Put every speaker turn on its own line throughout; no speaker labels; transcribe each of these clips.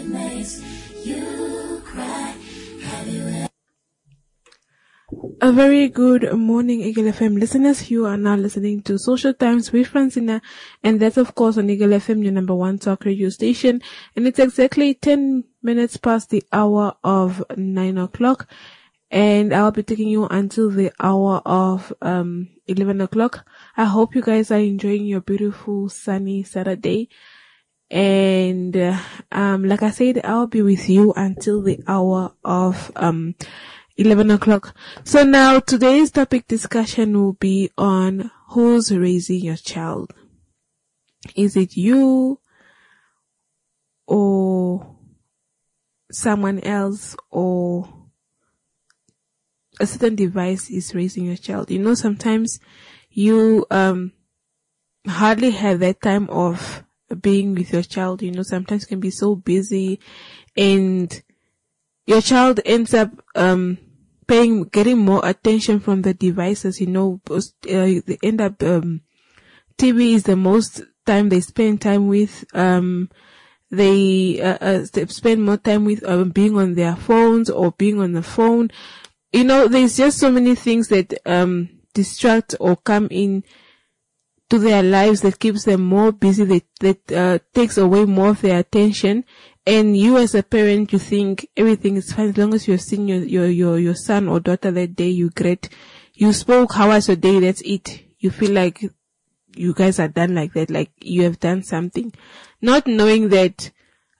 makes you cry. Have you ever?
A very good morning, Eagle FM listeners. You are now listening to Social Times with Francina, and that's of course on Eagle FM, your number one talk radio station. And it's exactly 10 minutes past the hour of 9 o'clock, and I'll be taking you until the hour of 11 o'clock. I hope you guys are enjoying your beautiful sunny Saturday. And like I said, I'll be with you until the hour of 11 o'clock. So now today's topic discussion will be on who's raising your child. Is it you or someone else, or a certain device is raising your child? You know, sometimes you hardly have that time of being with your child. You know, sometimes you can be so busy and your child ends up getting more attention from the devices. You know, they end up TV is the most time they spend time with. They spend more time with being on their phones or being on the phone. You know, there's just so many things that distract or come in to their lives that keeps them more busy, that takes away more of their attention. And you as a parent, you think everything is fine as long as you're seeing your son or daughter that day. You great, you spoke, how was your day? That's it. You feel like you guys are done like that, like you have done something, not knowing that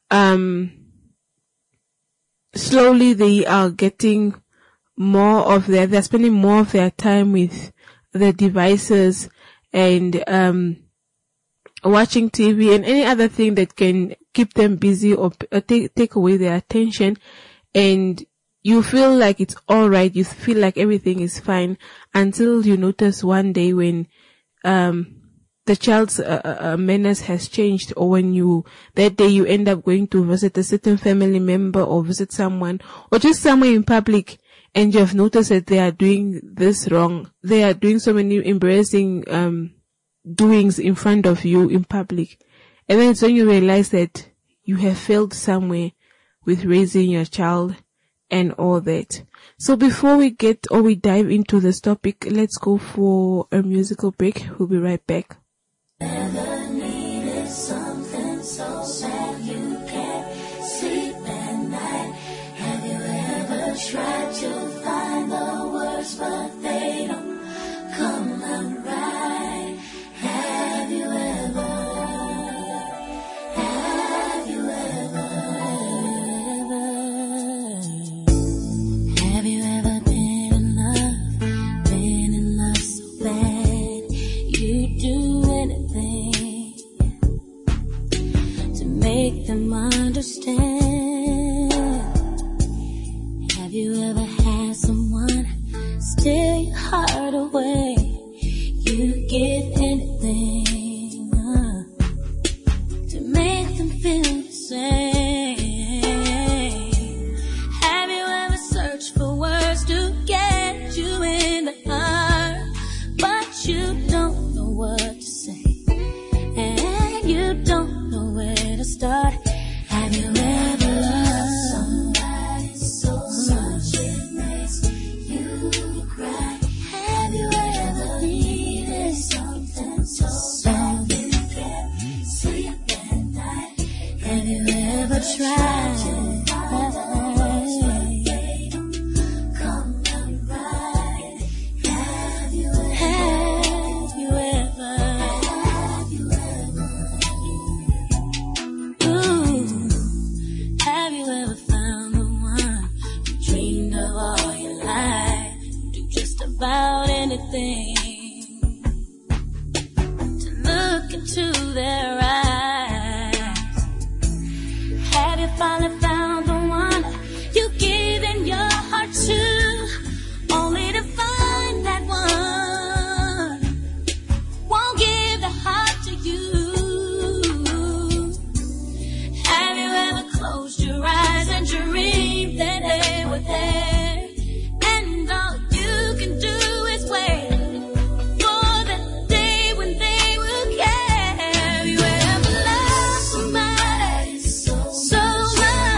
slowly they are getting they're spending more of their time with the devices and watching TV and any other thing that can keep them busy or take away their attention. And you feel like it's all right. You feel like everything is fine until you notice one day when the child's manners has changed, or when that day you end up going to visit a certain family member or visit someone or just somewhere in public, and you have noticed that they are doing this wrong. They are doing so many embarrassing doings in front of you in public. And then it's when you realize that you have failed somewhere with raising your child and all that. So before we dive into this topic, let's go for a musical break. We'll be right back.
Never needed something so sad you can't sleep at night. Have you ever tried to find the words but they don't come out right? Have you ever been in love so bad you do anything to make them understand? Have you ever had someone steal your heart away? You give anything to make them feel the same. Have you ever searched for words to get you in the heart, but you don't know what to say, and you don't know where to start? Have you ever loved somebody so much it makes you cry? Have you ever needed something so bad you can't sleep at night? Have you ever tried? About anything to look into their eyes. Have you finally found the one you've given your heart to, only to find that one won't give the heart to you? Have you ever closed your eyes and dreamed that they were there? So much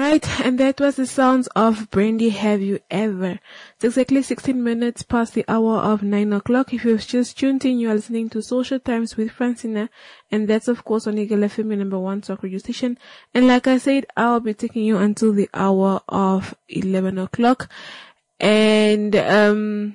Alright, and that was the sounds of Brandy, Have You Ever. It's exactly 16 minutes past the hour of 9 o'clock. If you've just tuned in, you are listening to Social Times with Francina, and that's of course on Eagle FM, your number one talk radio station. And like I said, I'll be taking you until the hour of 11 o'clock. And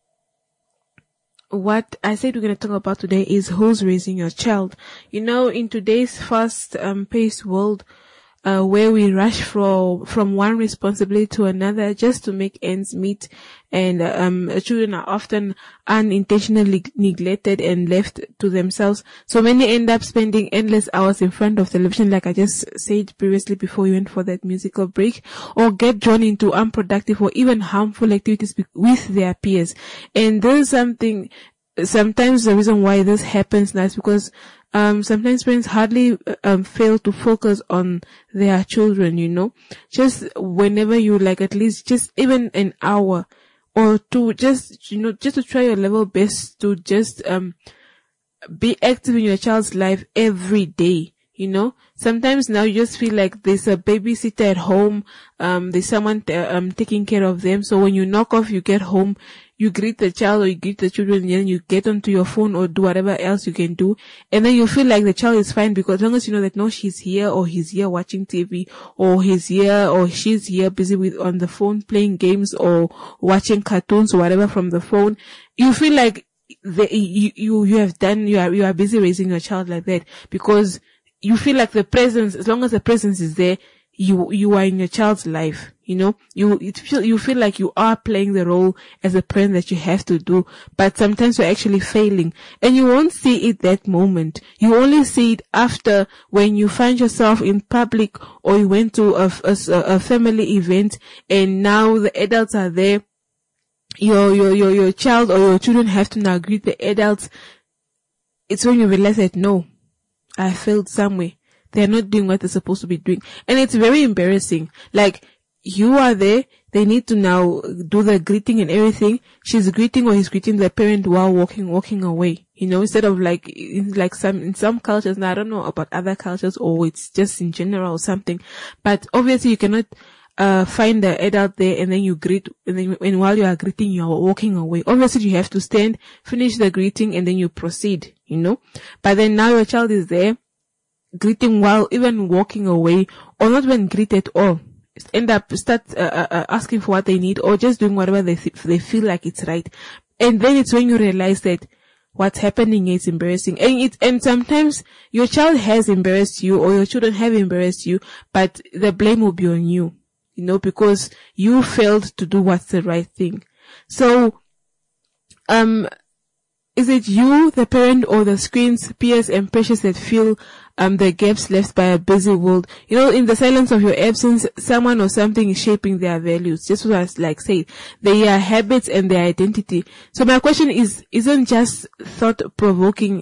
what I said we're going to talk about today is who's raising your child. You know, in today's fast-paced world, where we rush from one responsibility to another just to make ends meet, and children are often unintentionally neglected and left to themselves. So many end up spending endless hours in front of television, like I just said previously before we went for that musical break, or get drawn into unproductive or even harmful activities with their peers. And there's sometimes the reason why this happens now is because sometimes parents hardly fail to focus on their children, you know. Just whenever you like, at least just even an hour or two, just, you know, just to try your level best to just be active in your child's life every day, you know. Sometimes now you just feel like there's a babysitter at home, there's someone taking care of them. So when you knock off, you get home, you greet the child or you greet the children, and then you get onto your phone or do whatever else you can do. And then you feel like the child is fine because as long as you know that no, she's here or he's here watching TV, or he's here or she's here busy on the phone playing games or watching cartoons or whatever from the phone, you feel like you are busy raising your child like that, because you feel like the presence, as long as the presence is there, you are in your child's life, you know. You feel like you are playing the role as a parent that you have to do, but sometimes you're actually failing, and you won't see it that moment. You only see it after, when you find yourself in public or you went to a family event and now the adults are there. Your child or your children have to now greet the adults. It's when you realize that no, I failed somewhere. They're not doing what they're supposed to be doing. And it's very embarrassing. Like, you are there, they need to now do the greeting and everything. She's greeting or he's greeting the parent while walking away. You know, instead of in some cultures, now I don't know about other cultures or it's just in general or something. But obviously you cannot find the adult there and then you greet, and while you are greeting, you are walking away. Obviously you have to stand, finish the greeting, and then you proceed, you know. But then now your child is there, greeting while even walking away, or not even greet at all. Start asking for what they need, or just doing whatever they feel like it's right. And then it's when you realize that what's happening is embarrassing. And sometimes your child has embarrassed you, or your children have embarrassed you, but the blame will be on you, you know, because you failed to do what's the right thing. So, is it you, the parent, or the screens, peers, and pressures that fill the gaps left by a busy world? You know, in the silence of your absence, someone or something is shaping their values. Just what I said, their habits and their identity. So my question isn't just thought-provoking.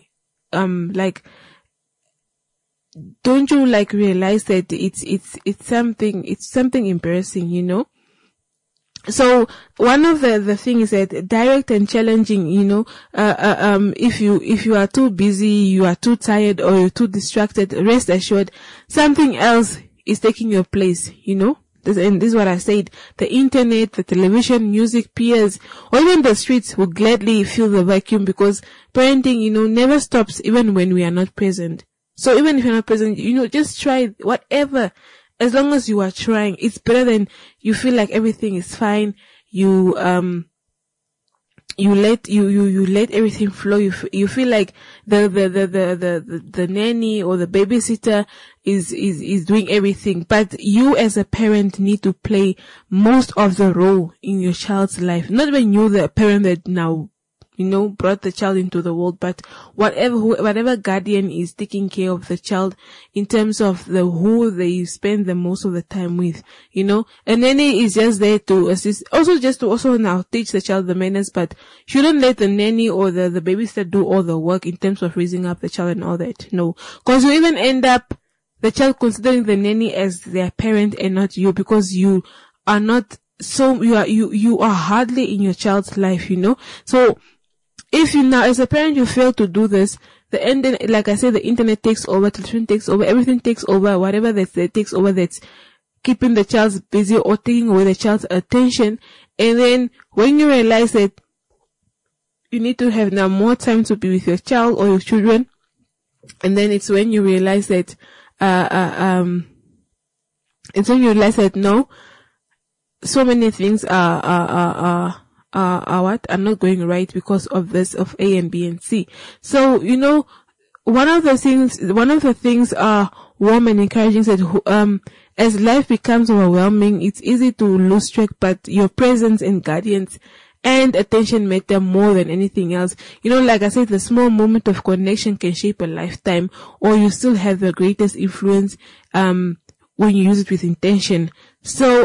Don't you realize that it's something embarrassing, you know? So one of the things is that direct and challenging, you know, if you are too busy, you are too tired, or you're too distracted, rest assured something else is taking your place, you know. And this is what I said, the internet, the television, music, peers, or even the streets will gladly fill the vacuum, because parenting, you know, never stops even when we are not present. So even if you're not present, you know, just try whatever. As long as you are trying, it's better than you feel like everything is fine. You let everything flow. You feel like the nanny or the babysitter is doing everything, but you as a parent need to play most of the role in your child's life. Not when you're the parent that now, you know, brought the child into the world, but whatever guardian is taking care of the child in terms of who they spend the most of the time with, you know. And nanny is just there to assist, also now teach the child the manners, but shouldn't let the nanny or the babysitter do all the work in terms of raising up the child and all that. No, because you even end up the child considering the nanny as their parent and not you, because you are not, so you are hardly in your child's life, you know. So if you now, as a parent, you fail to do this, like I said, the internet takes over, television takes over, everything takes over, whatever that takes over, that's keeping the child busy or taking away the child's attention. And then when you realize that you need to have now more time to be with your child or your children, and then it's when you realize that, no, so many things are not going right because of this, of A and B and C. So, one of the things warm and encouraging that, as life becomes overwhelming, it's easy to lose track, but your presence and guidance and attention matter more than anything else. Like I said, the small moment of connection can shape a lifetime, or you still have the greatest influence, when you use it with intention. So,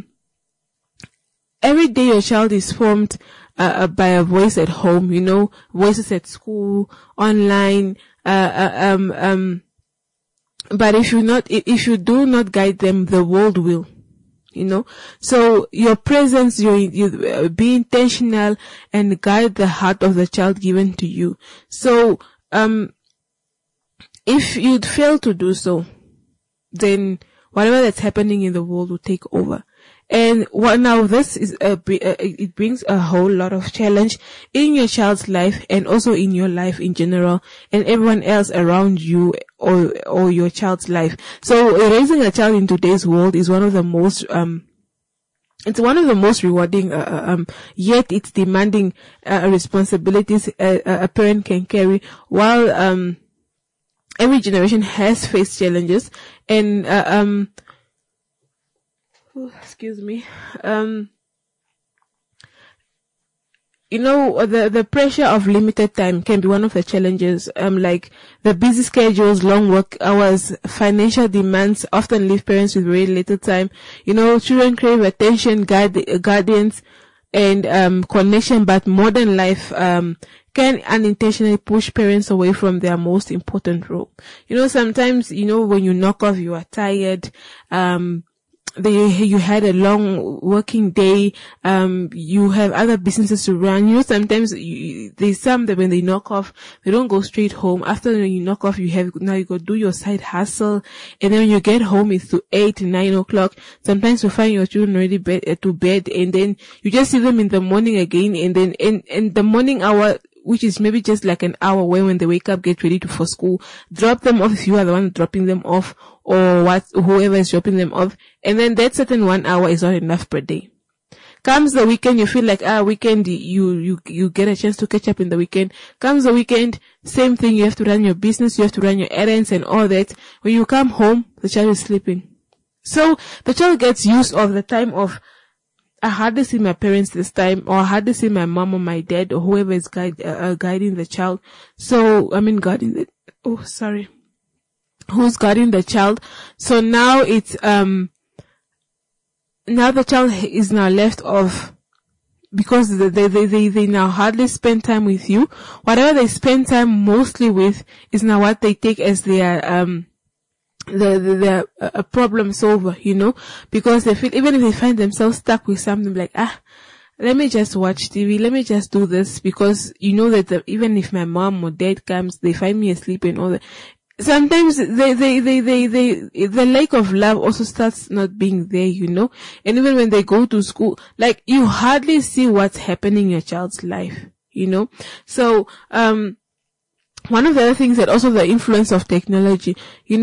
every day your child is formed, by a voice at home, voices at school, online, but if you do not guide them, the world will. So your presence, you be intentional and guide the heart of the child given to you. So, if you'd fail to do so, then whatever that's happening in the world will take over. And now this is it brings a whole lot of challenge in your child's life and also in your life in general and everyone else around you or your child's life. So raising a child in today's world is one of the most rewarding, yet it's demanding, responsibilities a parent can carry, while, every generation has faced challenges and, excuse me. The pressure of limited time can be one of the challenges. Like the busy schedules, long work hours, financial demands often leave parents with very little time. Children crave attention, guidance, and connection, but modern life can unintentionally push parents away from their most important role. Sometimes, when you knock off, you are tired, you had a long working day, you have other businesses to run. Sometimes there's some that when they knock off, they don't go straight home. After you knock off, you go do your side hustle, and then when you get home, it's to 8, 9 o'clock. Sometimes you find your children already to bed, and then you just see them in the morning again, and then in the morning hour, which is maybe just like an hour when they wake up, get ready for school, drop them off if you are the one dropping them off, or whoever is dropping them off. And then that certain 1 hour is not enough per day. Comes the weekend, you feel like, weekend, you get a chance to catch up in the weekend. Comes the weekend, same thing, you have to run your business, you have to run your errands and all that. When you come home, the child is sleeping. So the child gets used of the time of, I hardly see my parents this time, or I hardly see my mom or my dad or whoever is guiding the child. So, who's guiding the child. So now it's, now the child is now left off because they now hardly spend time with you. Whatever they spend time mostly with is now what they take as their, a problem solver, because they feel, even if they find themselves stuck with something like, let me just watch TV, let me just do this, because that even if my mom or dad comes, they find me asleep and all that. Sometimes the lack of love also starts not being there, and even when they go to school, like you hardly see what's happening in your child's life, So, one of the other things that also the influence of technology,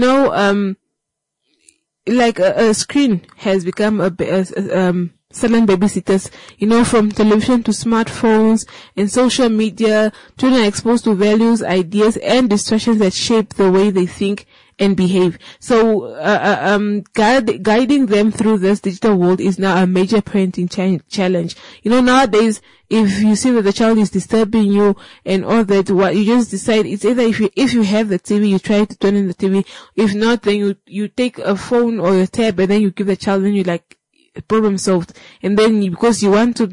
like a screen has become silent babysitters, from television to smartphones and social media. Children are exposed to values, ideas, and distractions that shape the way they think and behave. So, guiding them through this digital world is now a major parenting challenge. Nowadays, if you see that the child is disturbing you and all that, what you just decide, it's either if you have the TV, you try to turn in the TV. If not, then you take a phone or a tab and then you give the child, then you like, problem solved. And then because you want to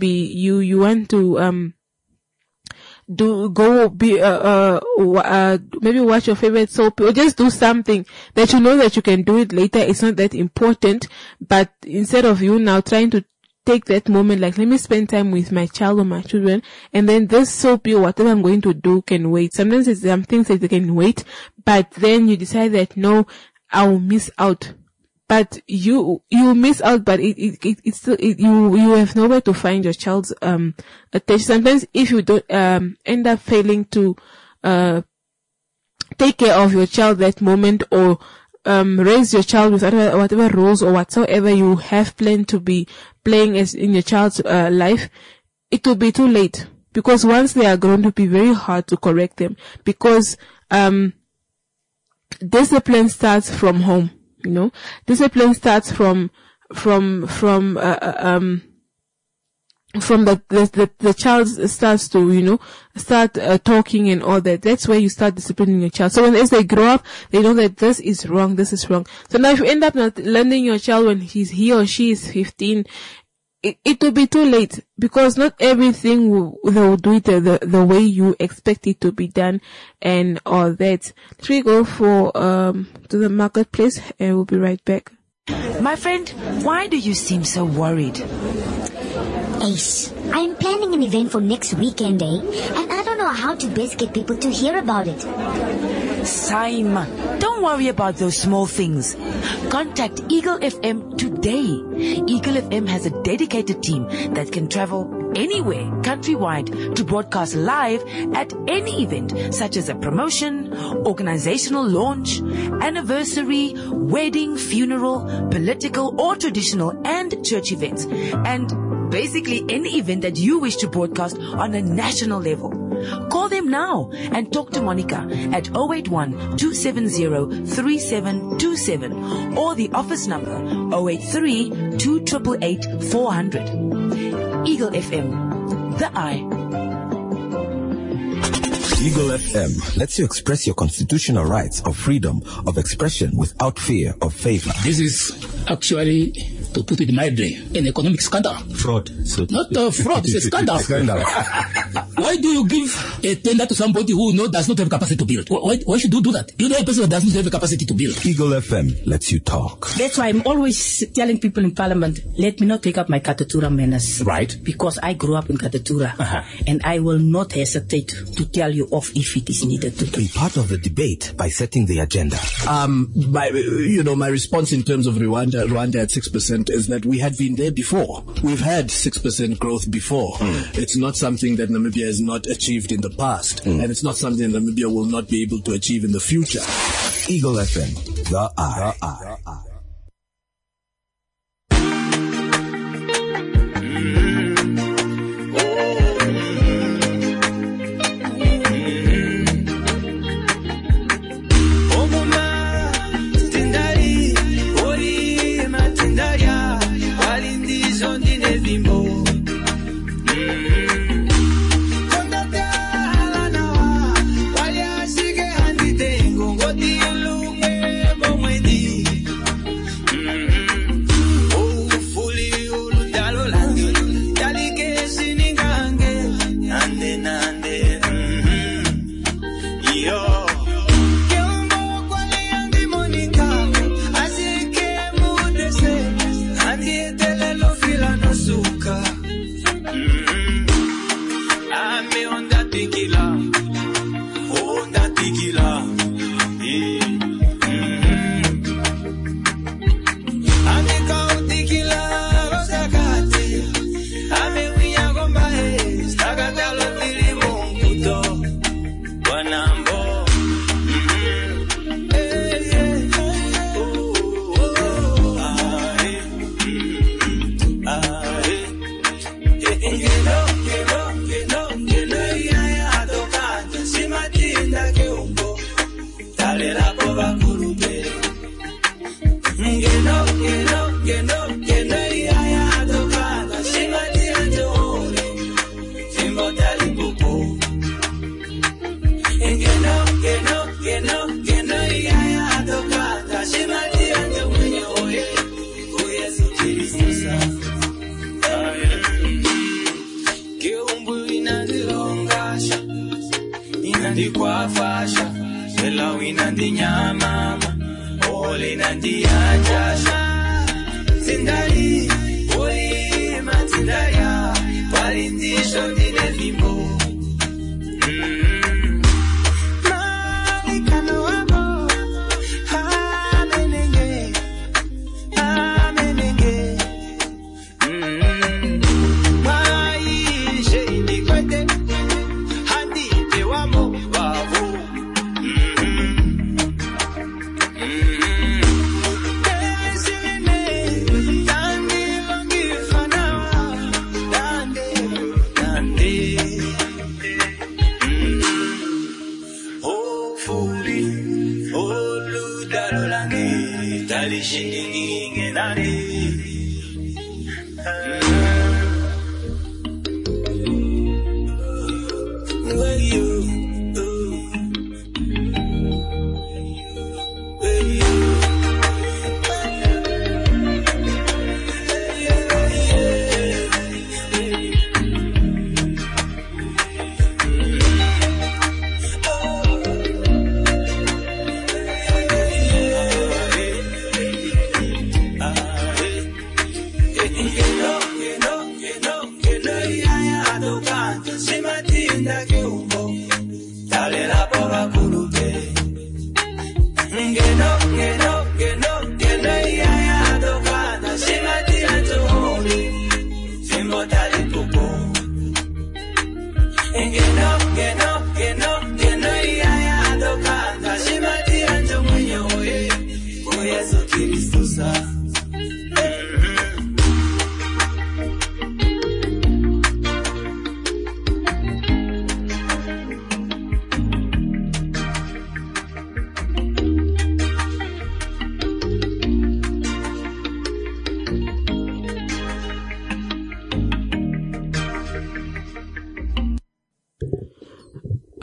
maybe watch your favorite soap or just do something that you know that you can do it later. It's not that important, but instead of you now trying to take that moment, like, let me spend time with my child or my children, and then this soap or whatever I'm going to do can wait. Sometimes it's some things that they can wait, but then you decide that no, I'll miss out but you miss out, but it's still, you have nowhere to find your child's, attention. Sometimes if you don't, end up failing to, take care of your child that moment, or, raise your child with whatever roles or whatsoever you have planned to be playing as in your child's, life, it will be too late. Because once they are grown, it will be very hard to correct them. Because, discipline starts from home. You know, discipline starts from the child starts to, you know, start talking and all that. That's where you start disciplining your child. So as they grow up, they know that this is wrong, this is wrong. So now if you end up not learning your child when he or she is 15, it will be too late, because not everything they will do it the way you expect it to be done and all that. Should we go to the marketplace, and we'll be right back.
My friend, why do you seem so worried?
Ace, I'm planning an event for next weekend, and I don't know how to best get people to hear about it.
Simon, don't worry about those small things. Contact Eagle FM today. Eagle FM has a dedicated team that can travel anywhere countrywide to broadcast live at any event, such as a promotion, organizational launch, anniversary, wedding, funeral, political or traditional and church events, and basically any event that you wish to broadcast on a national level. Call them now and talk to Monica at 081-270-3727 or the office number 083-288-400. Eagle FM, the eye.
Eagle FM lets you express your constitutional rights of freedom of expression without fear of favor.
This is actually, to put it mildly, an economic scandal.
Fraud. So
not a fraud, it's a scandal. Why do you give a tender to somebody who does not have capacity to build? Why should you do that? You know a person that doesn't have the capacity to build.
Eagle FM lets you talk.
That's why I'm always telling people in Parliament, let me not take up my Katatura manners.
Right.
Because I grew up in Katatura. And I will not hesitate to tell you off if it is needed to.
Be part of the debate by setting the agenda.
My response in terms of Rwanda at 6% is that we had been there before. We've had 6% growth before. It's not something that Namibia has not achieved in the past, and it's not something that Namibia will not be able to achieve in the future.
Eagle FM, the eye.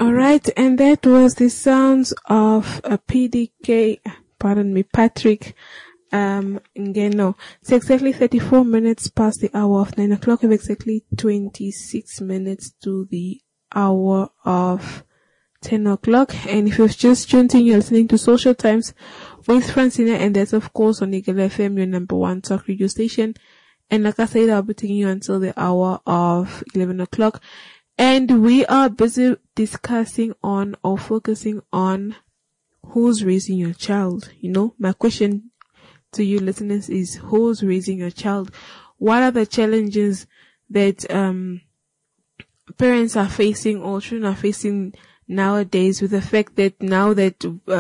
Alright, and that was the sounds of a Patrick Ngeno. It's exactly 34 minutes past the hour of 9 o'clock, and exactly 26 minutes to the hour of 10 o'clock. And if you've just tuned in, you're listening to Social Times with Francina, and that's of course on Eagle FM, your number one talk radio station. And like I said, I'll be taking you until the hour of 11 o'clock. And we are busy discussing on or focusing on who's raising your child. You know, my question to you listeners is, who's raising your child? What are the challenges that parents are facing or children are facing nowadays, with the fact that now that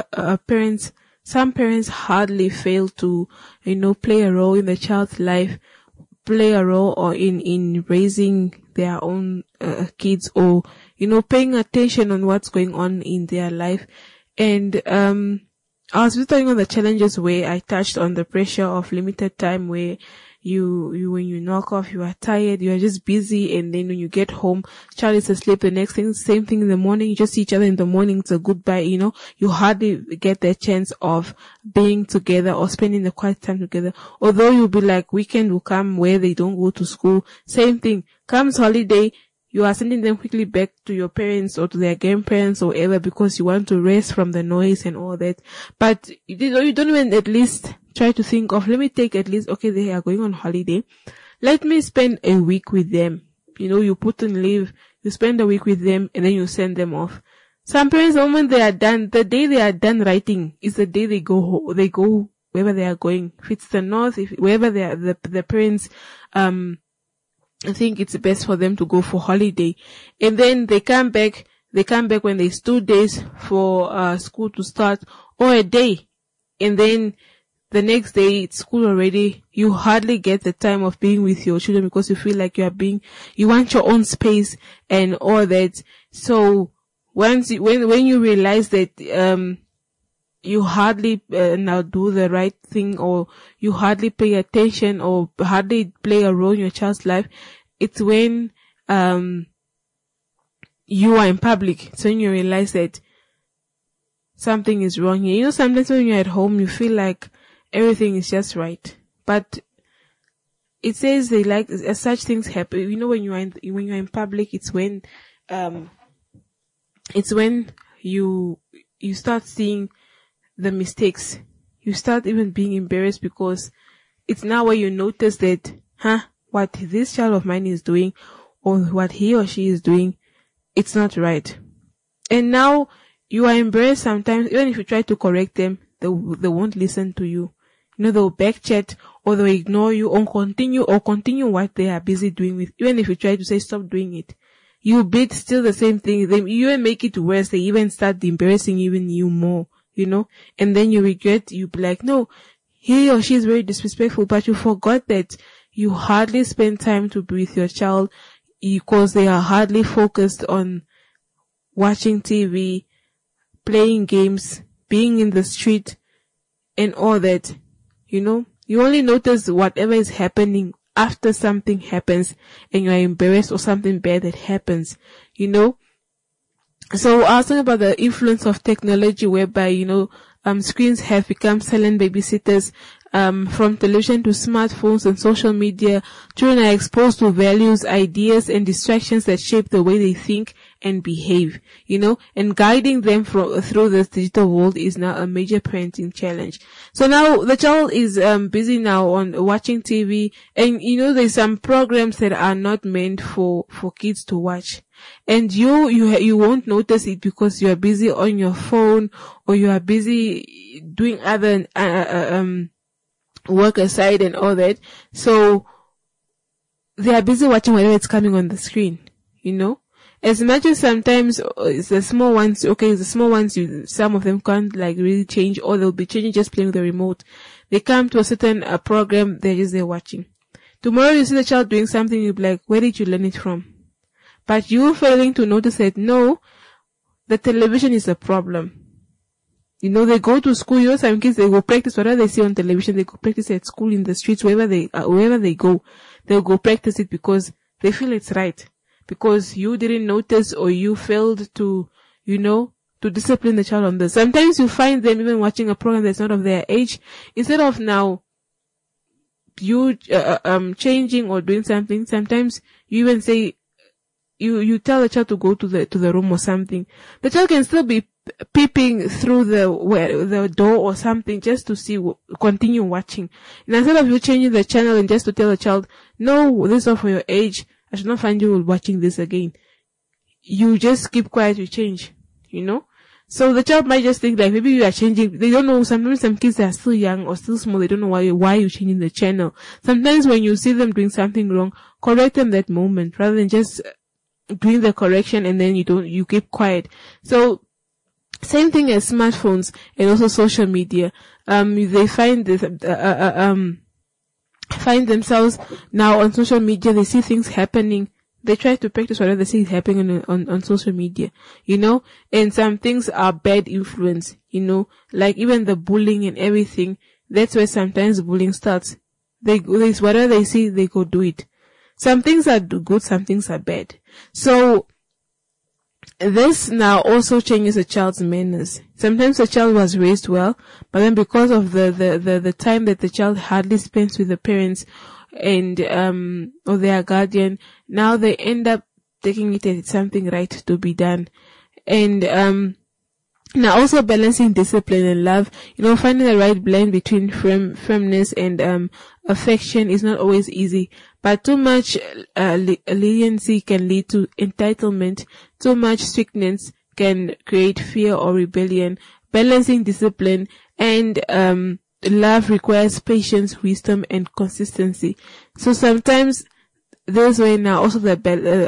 some parents hardly fail to, you know, play a role in the child's life, play a role or in raising their own kids, or, you know, paying attention on what's going on in their life. And I was just talking on the challenges where I touched on the pressure of limited time, where you when you knock off, you are tired, you are just busy, and then when you get home, child is asleep. The next thing, same thing in the morning, you just see each other in the morning, it's a goodbye, you know, you hardly get the chance of being together or spending the quiet time together. Although you'll be like, weekend will come where they don't go to school, same thing, comes holiday, you are sending them quickly back to your parents or to their grandparents or whatever, because you want to rest from the noise and all that. But you don't even at least try to think of, let me take at least, okay, they are going on holiday, let me spend a week with them. You know, you put on leave, you spend a week with them, and then you send them off. Some parents, the moment they are done, the day they are done writing is the day they go wherever they are going. If it's the north, wherever they are, the parents, I think it's best for them to go for holiday. And then they come back when there's 2 days for school to start, or a day. And then the next day it's school already. You hardly get the time of being with your children, because you feel like you want your own space and all that. So when you realize that you hardly now do the right thing, or you hardly pay attention, or hardly play a role in your child's life, it's when you are in public. So when you realize that something is wrong here. You know, sometimes when you're at home, you feel like everything is just right, but it says they like such things happen. You know, when you're in public, it's when you start seeing the mistakes. You start even being embarrassed, because it's now where you notice that, what this child of mine is doing, or what he or she is doing, it's not right. And now you are embarrassed sometimes. Even if you try to correct them, they won't listen to you. You know, they'll backchat, or they'll ignore you, or continue what they are busy doing with. Even if you try to say stop doing it, you beat still the same thing. They even make it worse. They even start embarrassing even you more, you know, and then you regret. You be like, no, he or she is very disrespectful, but you forgot that you hardly spend time to be with your child, because they are hardly focused on watching TV, playing games, being in the street, and all that. You know, you only notice whatever is happening after something happens and you are embarrassed, or something bad that happens, you know. So I was talking about the influence of technology, whereby, you know, screens have become silent babysitters. From television to smartphones and social media, children are exposed to values, ideas, and distractions that shape the way they think and behave, you know, and guiding them through this digital world is now a major parenting challenge. So now the child is busy now on watching TV, and, you know, there's some programs that are not meant for kids to watch. And you won't notice it, because you are busy on your phone, or you are busy doing other work aside and all that. So they are busy watching whatever is coming on the screen, you know. As much as sometimes it's the small ones, some of them can't like really change, or they'll be changing just playing with the remote. They come to a certain program, they're just there watching. Tomorrow you see the child doing something, you'll be like, where did you learn it from? But you failing to notice that, no, the television is a problem. You know, they go to school, you know, some kids, they go practice whatever they see on television, they go practice at school, in the streets, wherever they go, they'll go practice it because they feel it's right. Because you didn't notice, or you failed to, to discipline the child on this. Sometimes you find them even watching a program that's not of their age. Instead of now you changing or doing something, sometimes you even say, you tell the child to go to the room or something. The child can still be peeping through the door or something just to continue watching. And instead of you changing the channel and just to tell the child, no, this is not for your age, I should not find you watching this again, you just keep quiet, you change, So the child might just think like maybe you are changing. They don't know. Sometimes some kids are still young or still small. They don't know why you're changing the channel. Sometimes when you see them doing something wrong, correct them that moment rather than just doing the correction and then you keep quiet. So same thing as smartphones and also social media. They find themselves now on social media. They see things happening. They try to practice whatever they see is happening on social media, and some things are bad influence, like even the bullying and everything. That's where sometimes bullying starts. Whatever they see, they go do it. Some things are good, some things are bad. So, this now also changes a child's manners. Sometimes the child was raised well, but then because of the time that the child hardly spends with the parents, and or their guardian, now they end up taking it as something right to be done. And now also balancing discipline and love, finding the right blend between firmness and affection is not always easy, but too much leniency can lead to entitlement. Too much strictness can create fear or rebellion. Balancing discipline and love requires patience, wisdom, and consistency. So sometimes this way now also the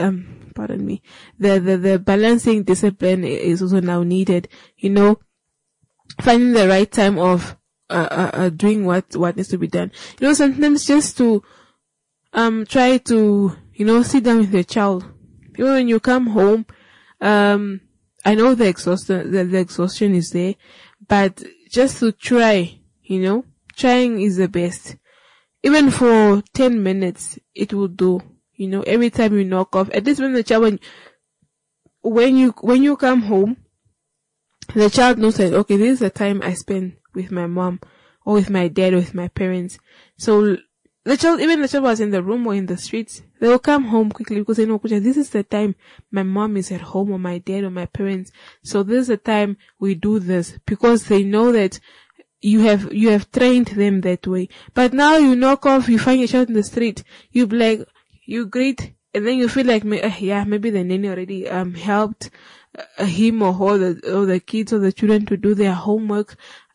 balancing discipline is also now needed. Finding the right time of doing what needs to be done. Sometimes just to try to sit down with your child. When you come home, I know the exhaustion is there, but just to try. Trying is the best. Even for 10 minutes, it will do. Every time you knock off, at least when the child, when you come home, the child knows that, okay, this is the time I spend with my mom or with my dad or with my parents. So even the child was in the room or in the streets, they will come home quickly because they know, this is the time my mom is at home or my dad or my parents. So this is the time we do this, because they know that you have trained them that way. But now you knock off, you find your child in the street, you be like, you greet, and then you feel like, maybe the nanny already helped him or her, or the kids or the children to do their homework.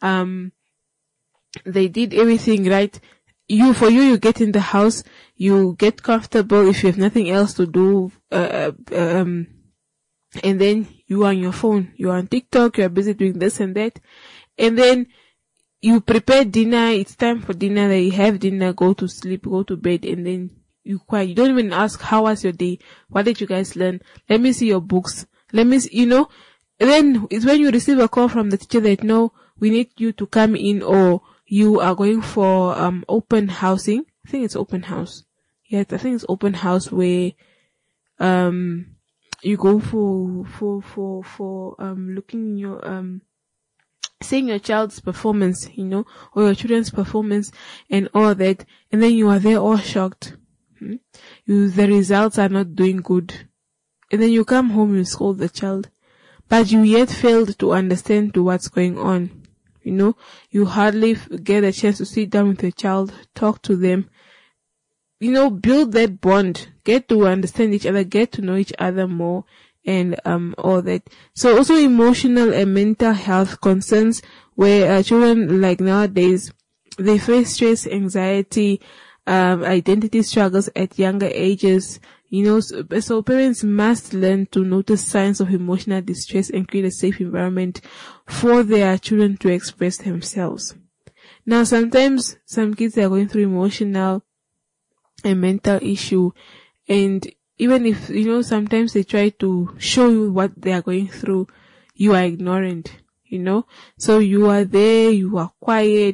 They did everything right. You get in the house, you get comfortable if you have nothing else to do, and then you are on your phone, you are on TikTok, you are busy doing this and that, and then you prepare dinner, it's time for dinner, they have dinner, go to sleep, go to bed, and then you quiet. You don't even ask, how was your day? What did you guys learn? Let me see your books. Let me see, and then it's when you receive a call from the teacher that, no, we need you to come in, or you are going for, open housing. I think it's open house. Yeah, I think it's open house where, you go for looking your, seeing your child's performance, or your children's performance and all that, and then you are there all shocked. The results are not doing good. And then you come home, you scold the child, but you yet failed to understand what's going on. You hardly get a chance to sit down with your child, talk to them, build that bond, get to understand each other, get to know each other more, and all that. So also emotional and mental health concerns, where children, like nowadays, they face stress, anxiety, identity struggles at younger ages. So parents must learn to notice signs of emotional distress and create a safe environment for their children to express themselves. Now, sometimes some kids are going through emotional and mental issue, and even if, sometimes they try to show you what they are going through, you are ignorant, So you are there, you are quiet,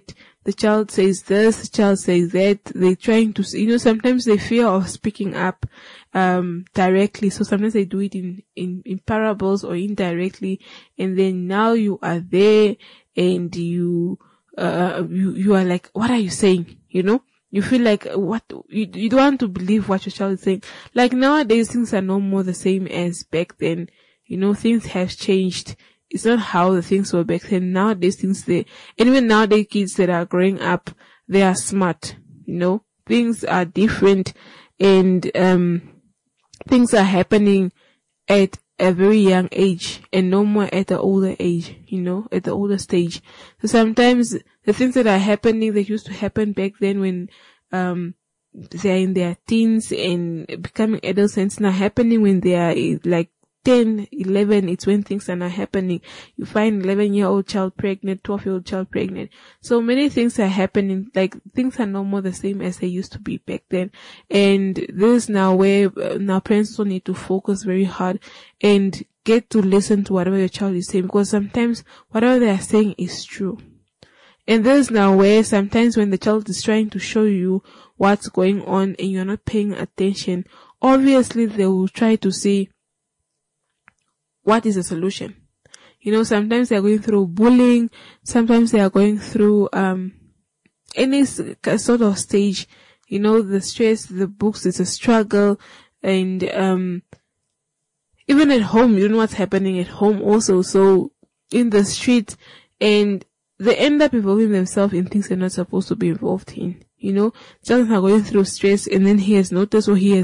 the child says this, the child says that. They're trying to, sometimes they fear of speaking up, directly. So sometimes they do it in parables or indirectly. And then now you are there and you are like, what are you saying? You feel like you don't want to believe what your child is saying. Like nowadays things are no more the same as back then. Things have changed. It's not how the things were back then. Nowadays and even nowadays kids that are growing up, they are smart. Things are different and, things are happening at a very young age and no more at the older age, at the older stage. So sometimes the things that are happening that used to happen back then when, they're in their teens and becoming adults, and it's not happening when they are like 10, 11, it's when things are not happening. You find 11-year-old child pregnant, 12-year-old child pregnant. So many things are happening, like things are no more the same as they used to be back then. And this is now where now parents also need to focus very hard and get to listen to whatever your child is saying, because sometimes whatever they are saying is true. And this is now where sometimes when the child is trying to show you what's going on and you're not paying attention, obviously they will try to see what is the solution. Sometimes they are going through bullying, sometimes they are going through any sort of stage, the stress, the books, it's a struggle, and even at home, what's happening at home also, so in the street, and they end up involving themselves in things they're not supposed to be involved in. Children are going through stress, and then he has noticed, or he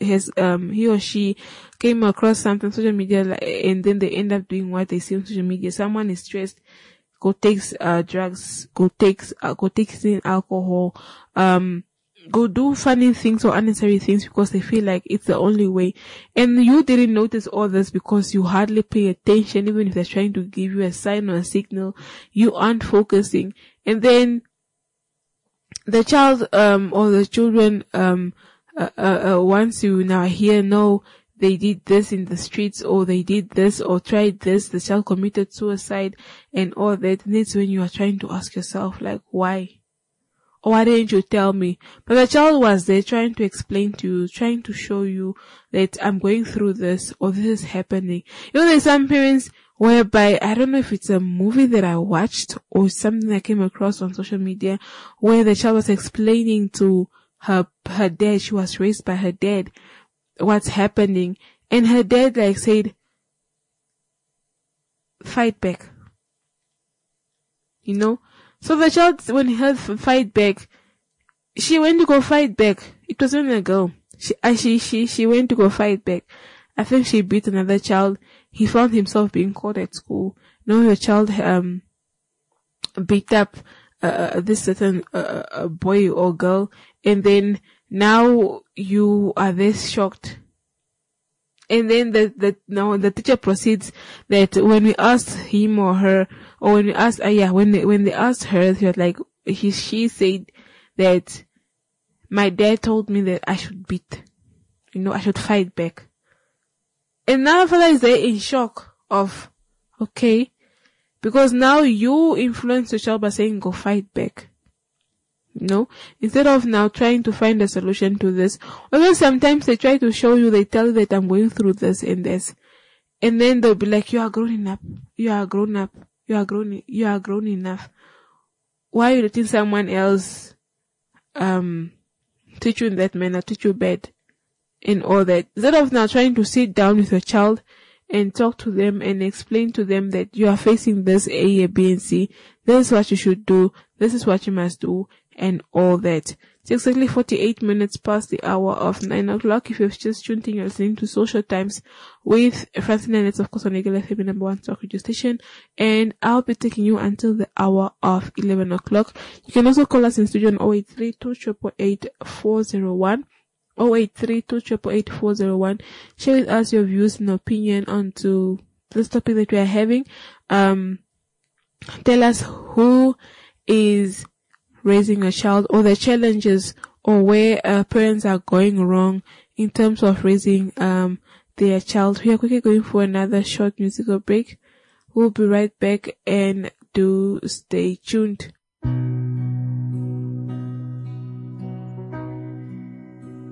or she came across something on social media, and then they end up doing what they see on social media. Someone is stressed, go takes drugs, go takes in alcohol, go do funny things or unnecessary things because they feel like it's the only way. And you didn't notice all this because you hardly pay attention, even if they're trying to give you a sign or a signal, you aren't focusing. And then the child or the children once you now hear, no, they did this in the streets, or they did this or tried this, the child committed suicide and all that, and that's when you are trying to ask yourself, like, why? Or why didn't you tell me? But the child was there trying to explain to you, trying to show you that I'm going through this or this is happening. There's some parents whereby, I don't know if it's a movie that I watched or something I came across on social media, where the child was explaining to her dad, she was raised by her dad, what's happening, and her dad said, fight back. So the child, when he heard fight back, she went to go fight back. It wasn't a girl. She went to go fight back. I think she beat another child. He found himself being called at school. Your child beat up this certain boy or girl, and then now you are this shocked. And then the teacher proceeds that when we asked him or her, or when we asked, when they asked her, she was like, she said that my dad told me that I should beat, I should fight back. And now the father is there in shock of, okay, because now you influence your child by saying go fight back. Instead of now trying to find a solution to this. Or sometimes they try to show you, they tell you that I'm going through this and this. And then they'll be like, you are grown up. You are grown up. You are grown enough. Why are you letting someone else, teach you in that manner, teach you bad and all that? Instead of now trying to sit down with your child and talk to them and explain to them that you are facing this A, B, and C. This is what you should do. This is what you must do. And all that. It's exactly 48 minutes past the hour of 9 o'clock. If you've just tuned in, you're listening to Social Times with Francine and it's of course on Eagle FM number 1 talk radio station. And I'll be taking you until the hour of 11 o'clock. You can also call us in studio on 083-288-401. 083-288-401. Share with us your views and opinion onto this topic that we are having. Tell us who is raising a child, or the challenges, or where parents are going wrong in terms of raising their child. We are quickly going for another short musical break. We'll be right back, and do stay tuned.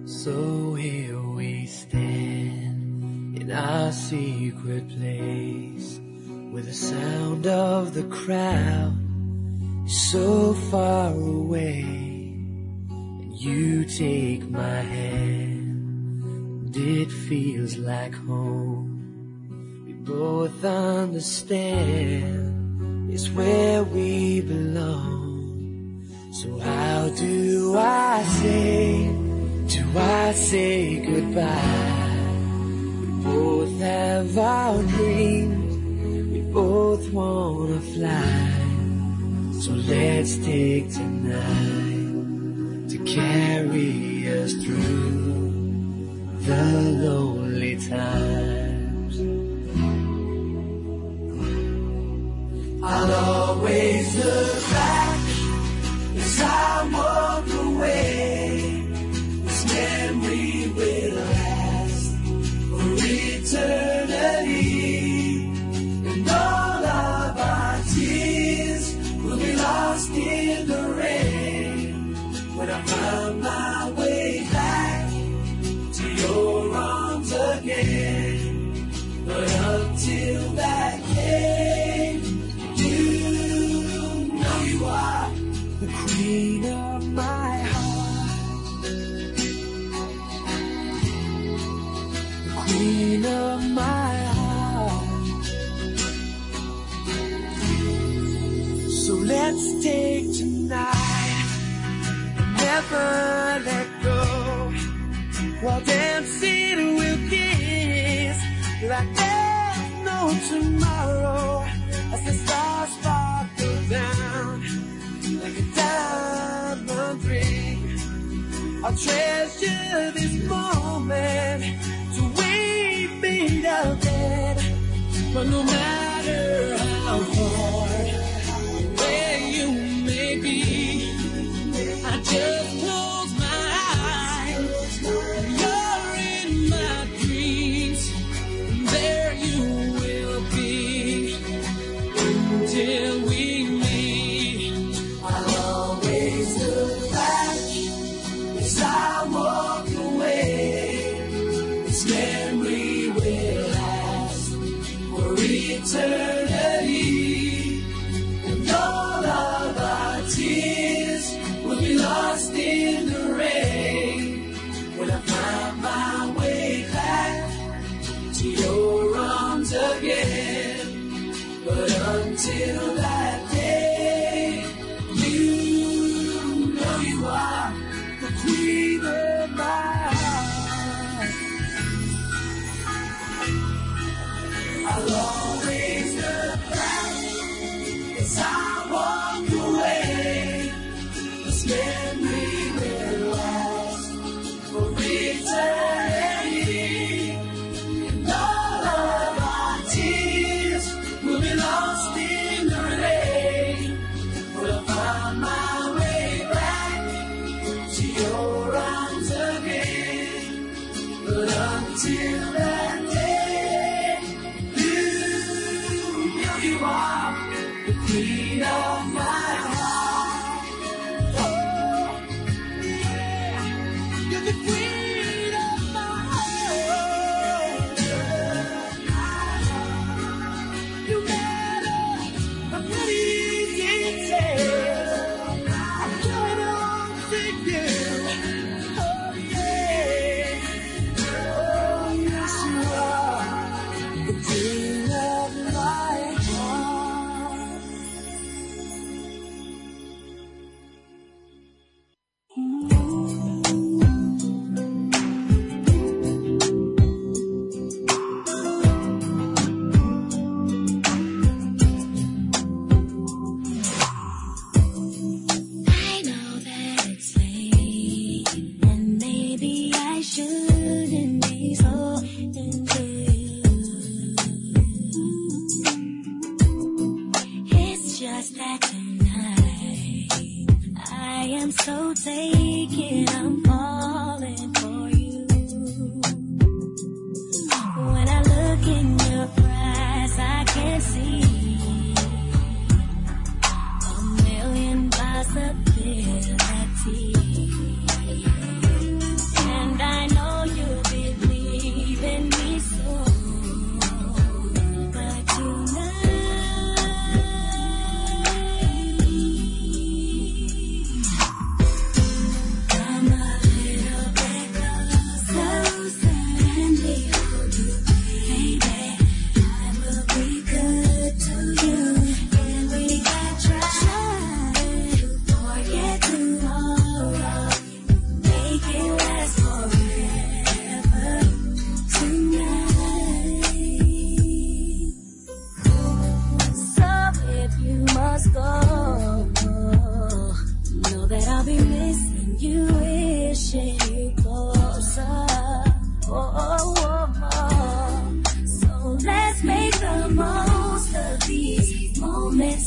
So here we stand in our secret place, where the sound of the crowd is so far away, and you take my hand, and it feels like home. We both understand it's where we belong. So how do I say goodbye? We both have our dreams, we both wanna fly. So let's take tonight to carry us through the lonely times. I'll always look back as I walk away. This memory will last for eternity, and all of our tears will be lost in the rain when I find my way back to your arms again. But until that day, you know you are the queen of my heart, the queen of my heart. So let's take tonight and never let go, while dancing we'll kiss like there's no tomorrow, as the stars sparkle down like a diamond ring. I'll treasure this moment so we meet again. But no matter how hard where you may be, I just close my eyes. You're in my dreams, and there you will be until we meet. I'll always look back as I walk away. This memory will last for eternity, and all of our tears will be lost in the rain when I find my way back to your arms again. But until that day, you know you are the queen of my heart. I'll always look back as I walk away. This memory will last for eternity, and all of our tears will be lost in the rain. But I find my way back to your arms again. But until that day, you know you are the queen of my heart. Oh, yeah, you're the queen of my heart. You matter, I'm pretty detailed. I'm going on to you. Oh, yeah. Oh, yes,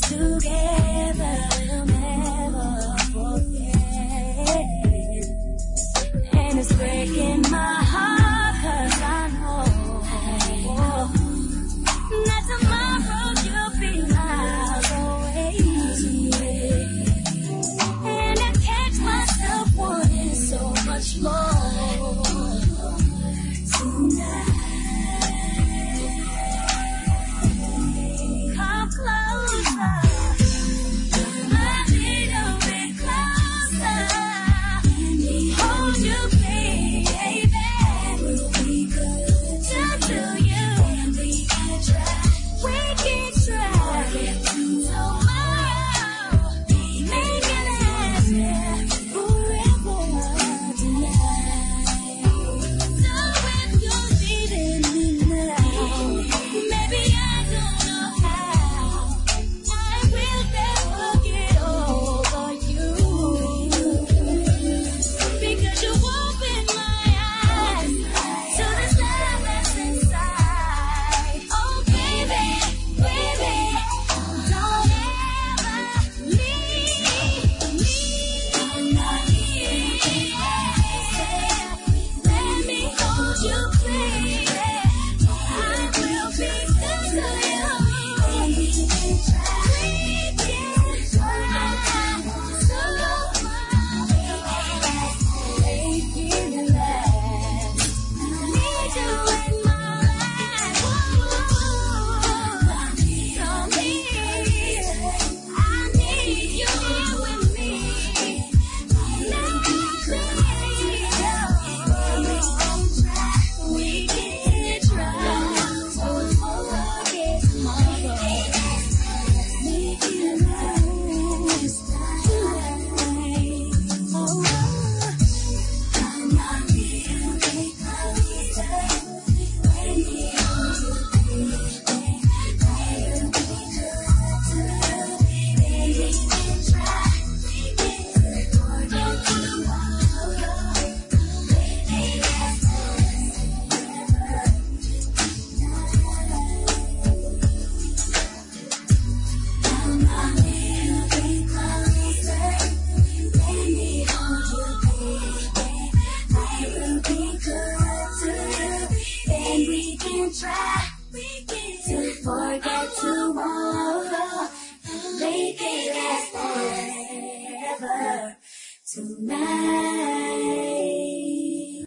together, we'll never forget. And it's breaking my heart, 'cause I know that tomorrow you'll be miles away. And I catch myself wanting so much more tonight. Come closer, a little bit closer. Hold you, baby. We could just do you. We can try. Tomorrow, make it last forever tonight. So if you're leaving me now, maybe I don't know how, I will never get over you. Because you open my eyes to the love that's inside. Oh baby, baby, don't ever leave me. I'm not here. Let me hold you, baby. I will be good to you. We can try. So make it last. Need you in my life. Tell me, I need you here with me. Let me we can try. So forget tomorrow. Make it last tonight. I'm not here, make my leader. When you hold you, we can try. Try to forget tomorrow, make it last forever tonight.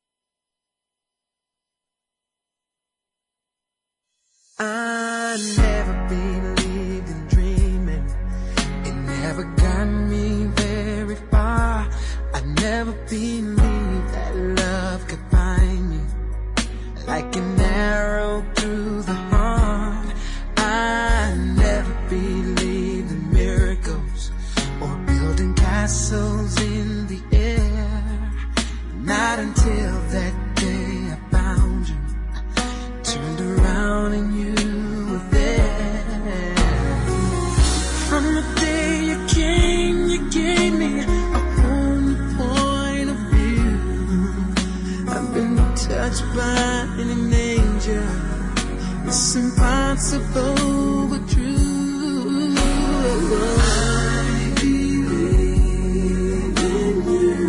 I never believed in dreaming. It never got me very far. I never believed that love could find me like an arrow through the heart. I never believed in miracles or building castles in the air. Not until that day I found you, turned around and you were there. From the day you came, you gave me a whole new point of view. I've been touched by an angel. It's impossible but true. I believe in you.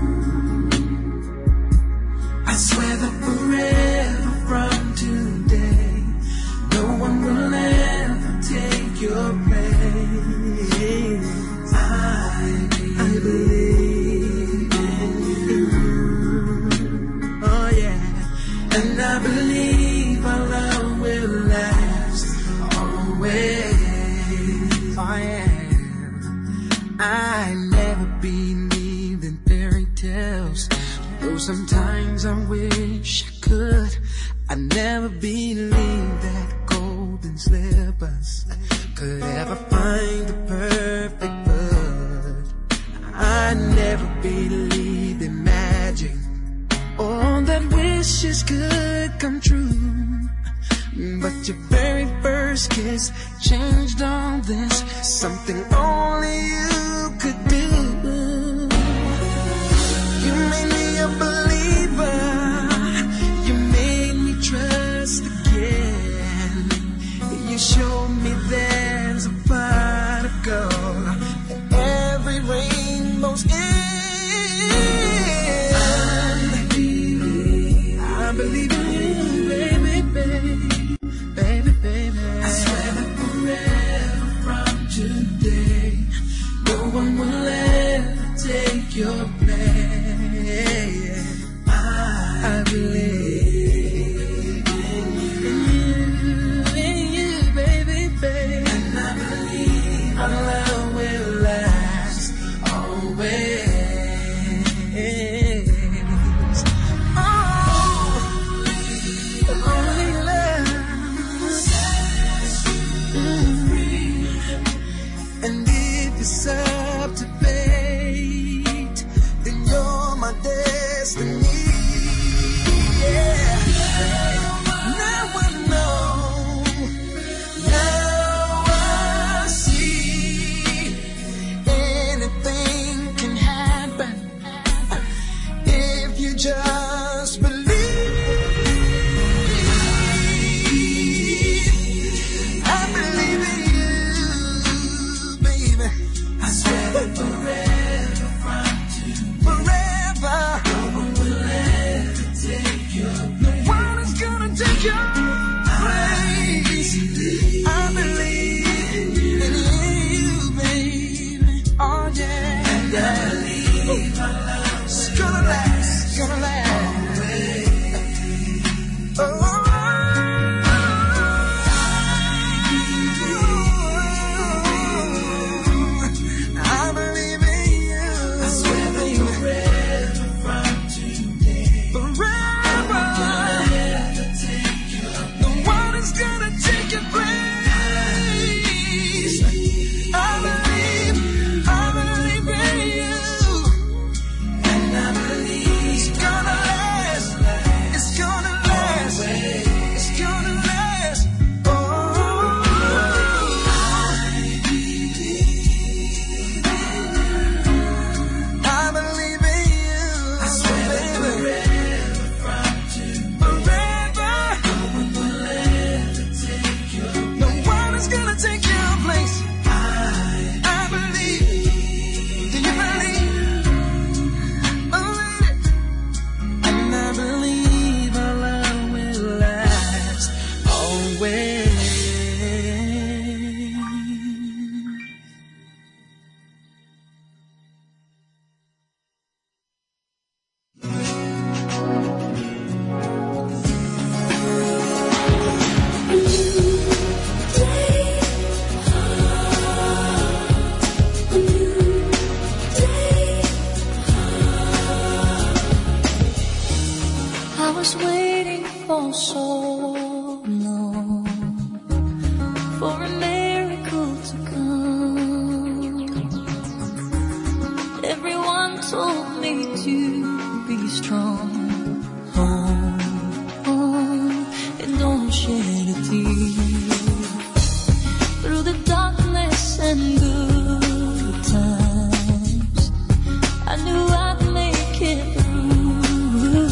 I swear that forever from today, no one will ever take your place. I believe in you. Oh yeah. And I believe our love will last always. Oh yeah. I never believed in fairy tales, though sometimes I wish I could. I never believed that golden slippers could ever find the perfect bud. I never believed in magic, or that wishes could come true. But your very first kiss changed all this, something only you could do. You made me a believer, you made me trust again. You showed me there's a fire
was waiting for so long for a miracle to come. Everyone told me to be strong. Hold on and don't shed a tear. Through the darkness and good times, I knew I'd make it through.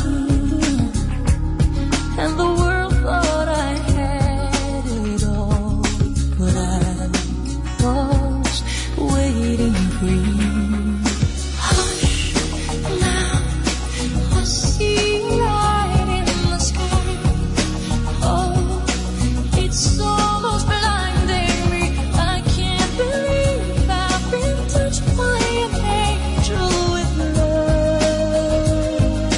And the world thought I had it all, but I was waiting for you. Hush, now I see a light in the sky. Oh, it's almost blinding me. I can't believe I've been touched by an angel with love.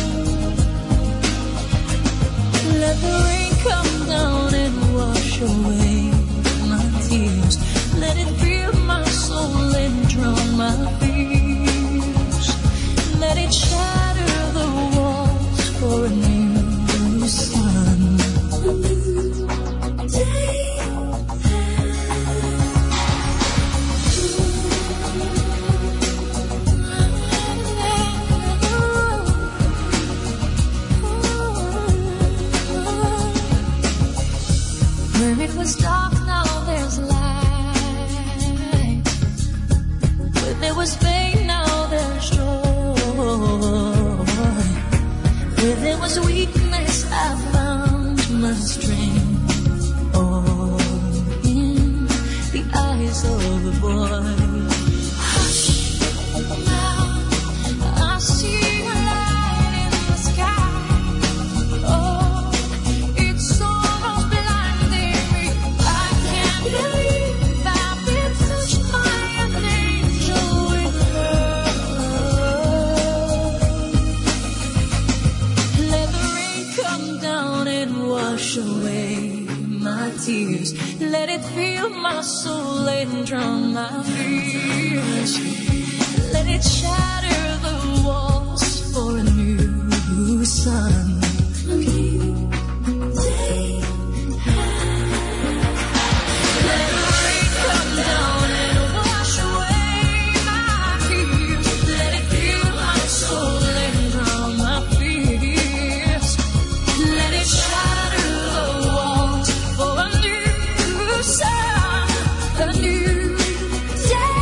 Let the rain come down and wash away my tears. Let it fill my soul and drown my fears. Let it shatter the walls for a new sun. A new day. Where it was dark, now there's light. Where there was pain, now there's joy. Where there was weakness, I found my strength. All in the eyes of a boy. Hush, now I see a light in the sky. Oh, it's almost blinding me. I can't believe I've been touched by an angel with love. Let the rain come down and wash away my tears. Let it fill my soul and drown my fears. Let it shatter the walls for a new sun. A new day. Let the rain come down and wash away my tears. Let it fill my soul and drown my fears. Let it shatter the walls for a new sun, a new day.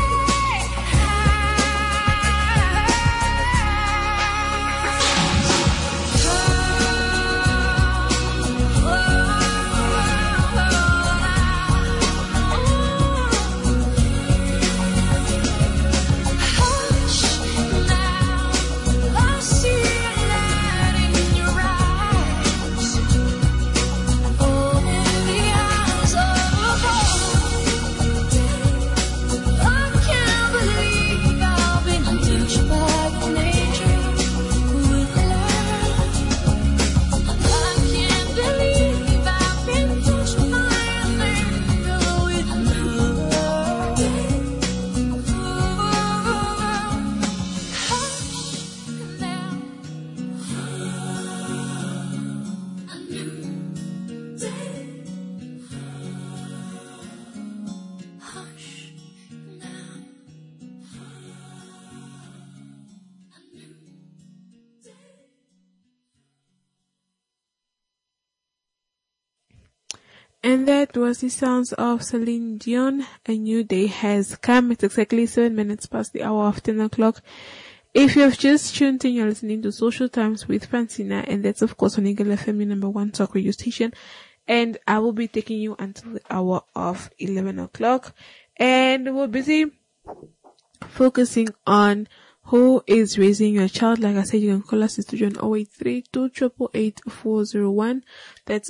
And that was the sounds of Celine Dion. A new day has come. It's exactly 7 minutes past the hour of 10 o'clock. If you have just tuned in, you're listening to Social Times with Francina, and that's of course on Eagle FM, your number one talk radio station. And I will be taking you until the hour of 11 o'clock. And we're busy focusing on who is raising your child. Like I said, you can call us in studio on 083-288-401. That's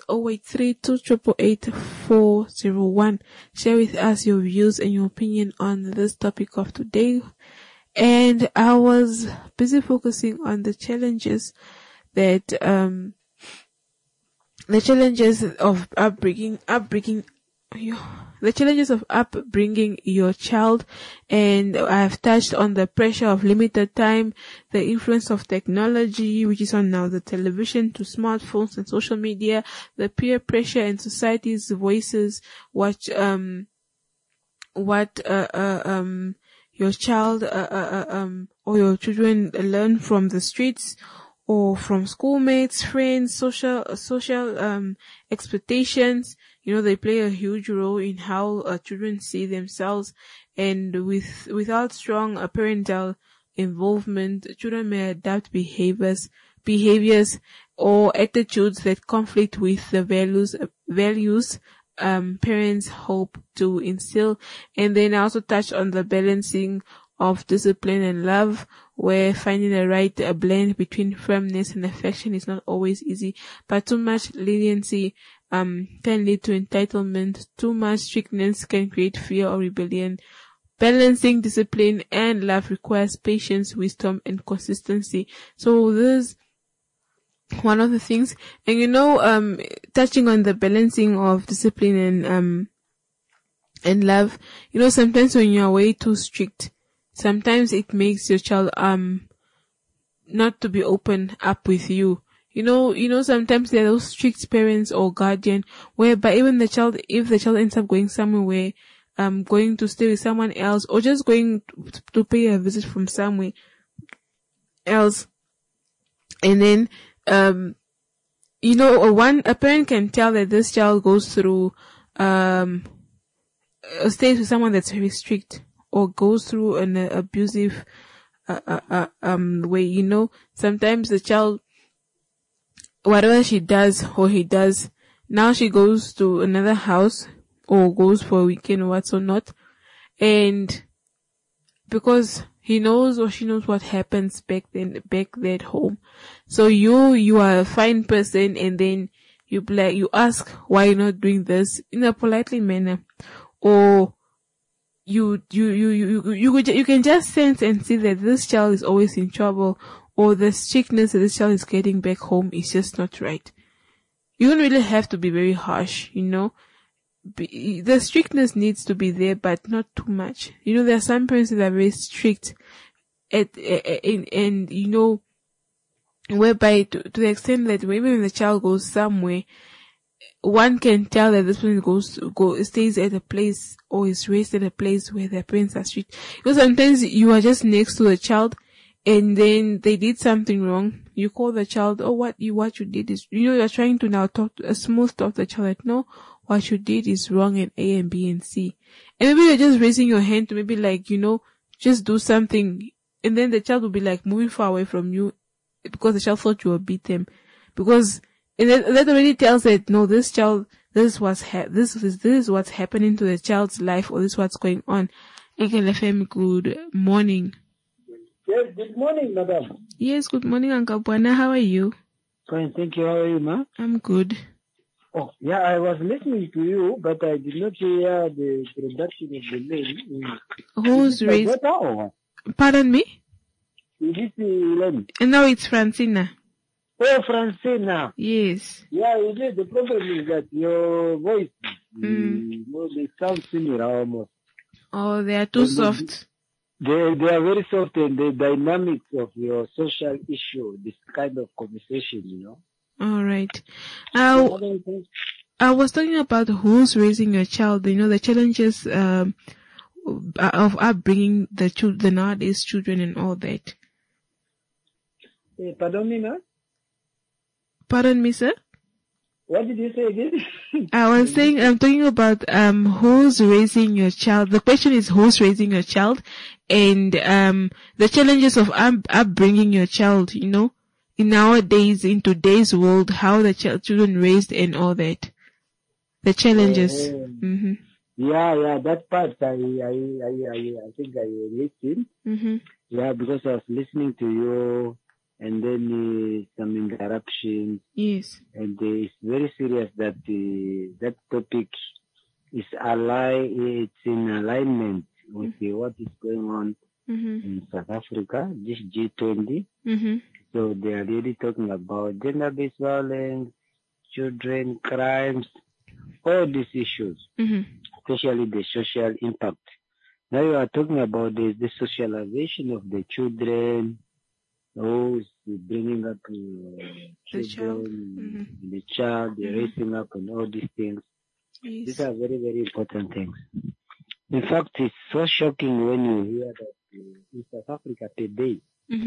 083-288-401. Share with us your views and your opinion on this topic of today. And I was busy focusing on the challenges of upbringing the challenges of upbringing your child, and I've touched on the pressure of limited time, the influence of technology, which is on now the television to smartphones and social media, the peer pressure and society's voices, what your child or your children learn from the streets or from schoolmates, friends, social expectations. They play a huge role in how children see themselves, and without strong parental involvement, children may adopt behaviors or attitudes that conflict with the values parents hope to instill. And then I also touch on the balancing of discipline and love, where finding the right blend between firmness and affection is not always easy, but too much leniency can lead to entitlement. Too much strictness can create fear or rebellion. Balancing discipline and love requires patience, wisdom, and consistency. So this is one of the things. And touching on the balancing of discipline and love, sometimes when you're way too strict, sometimes it makes your child not to be open up with you. Sometimes there are those strict parents or guardian whereby even if the child ends up going somewhere where going to stay with someone else, or just going to pay a visit from somewhere else, and then a parent can tell that this child goes through stays with someone that's very strict, or goes through an abusive way. Sometimes the child, whatever she does or he does, now she goes to another house or goes for a weekend or what so not, and because he knows or she knows what happens back there at home, so you are a fine person, and then you ask why you're not doing this in a politely manner, or you can just sense and see that this child is always in trouble, or the strictness that this child is getting back home is just not right. You don't really have to be very harsh, the strictness needs to be there, but not too much. There are some parents that are very strict and whereby to the extent that maybe when the child goes somewhere, one can tell that this person stays at a place or is raised at a place where their parents are strict. Sometimes you are just next to the child, and then they did something wrong. You call the child, oh, what you did is, you're trying to now smooth talk the child that no, what you did is wrong in A and B and C. And maybe you're just raising your hand to maybe just do something, and then the child will be moving far away from you because the child thought you would beat them. Because and that already tells that no, this child, this is what's happening to the child's life, or this is what's going on. FM, good morning.
Yes, good morning, madam.
Yes, good morning, Uncle Buana. How are you?
Fine, thank you. How are you, ma?
I'm good.
Oh, yeah, I was listening to you, but I did not hear the introduction of the name.
Who's raised? Pardon me?
Is this Len?
No, it's Francina.
Oh, Francina.
Yes.
Yeah, the problem is that your voice, they sound similar almost.
Oh, they are too soft.
They are very soft, and the dynamics of your social issue, this kind of conversation,
All right. I was talking about who's raising your child, the challenges of upbringing the nowadays children and all that.
Pardon me, ma'am?
Pardon me, sir?
What did you say again?
I was saying, I'm talking about who's raising your child. The question is who's raising your child, and the challenges of upbringing your child, in today's world, how the children raised and all that. The challenges. Mm-hmm.
Yeah, that part I think I listened.
Mm-hmm.
Yeah, because I was listening to you, and then some interruptions.
Yes.
And it's very serious that that topic is it's in alignment with what is going on in South Africa, this G20.
Mm-hmm.
So they are really talking about gender-based violence, children, crimes, all these issues, especially the social impact. Now you are talking about the socialization of the children, those bringing up children, the child, the raising up and all these things.
Yes.
These are very, very important things. In fact, it's so shocking when you hear that in South Africa today,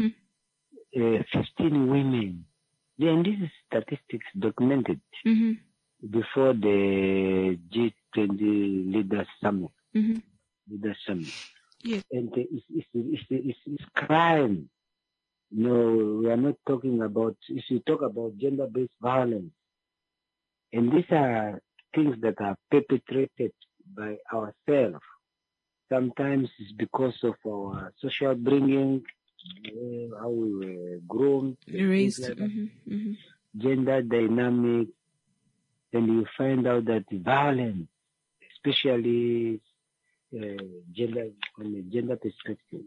15 women, and this is statistics documented before the G20 Leaders Summit. Leaders Summit.
Yes.
And it's crime. No, we are not talking about, if you talk about gender-based violence, and these are things that are perpetrated by ourselves. Sometimes it's because of our social bringing, how we were grown,
raised,
like gender dynamics, and you find out that violence, especially gender from a gender perspective.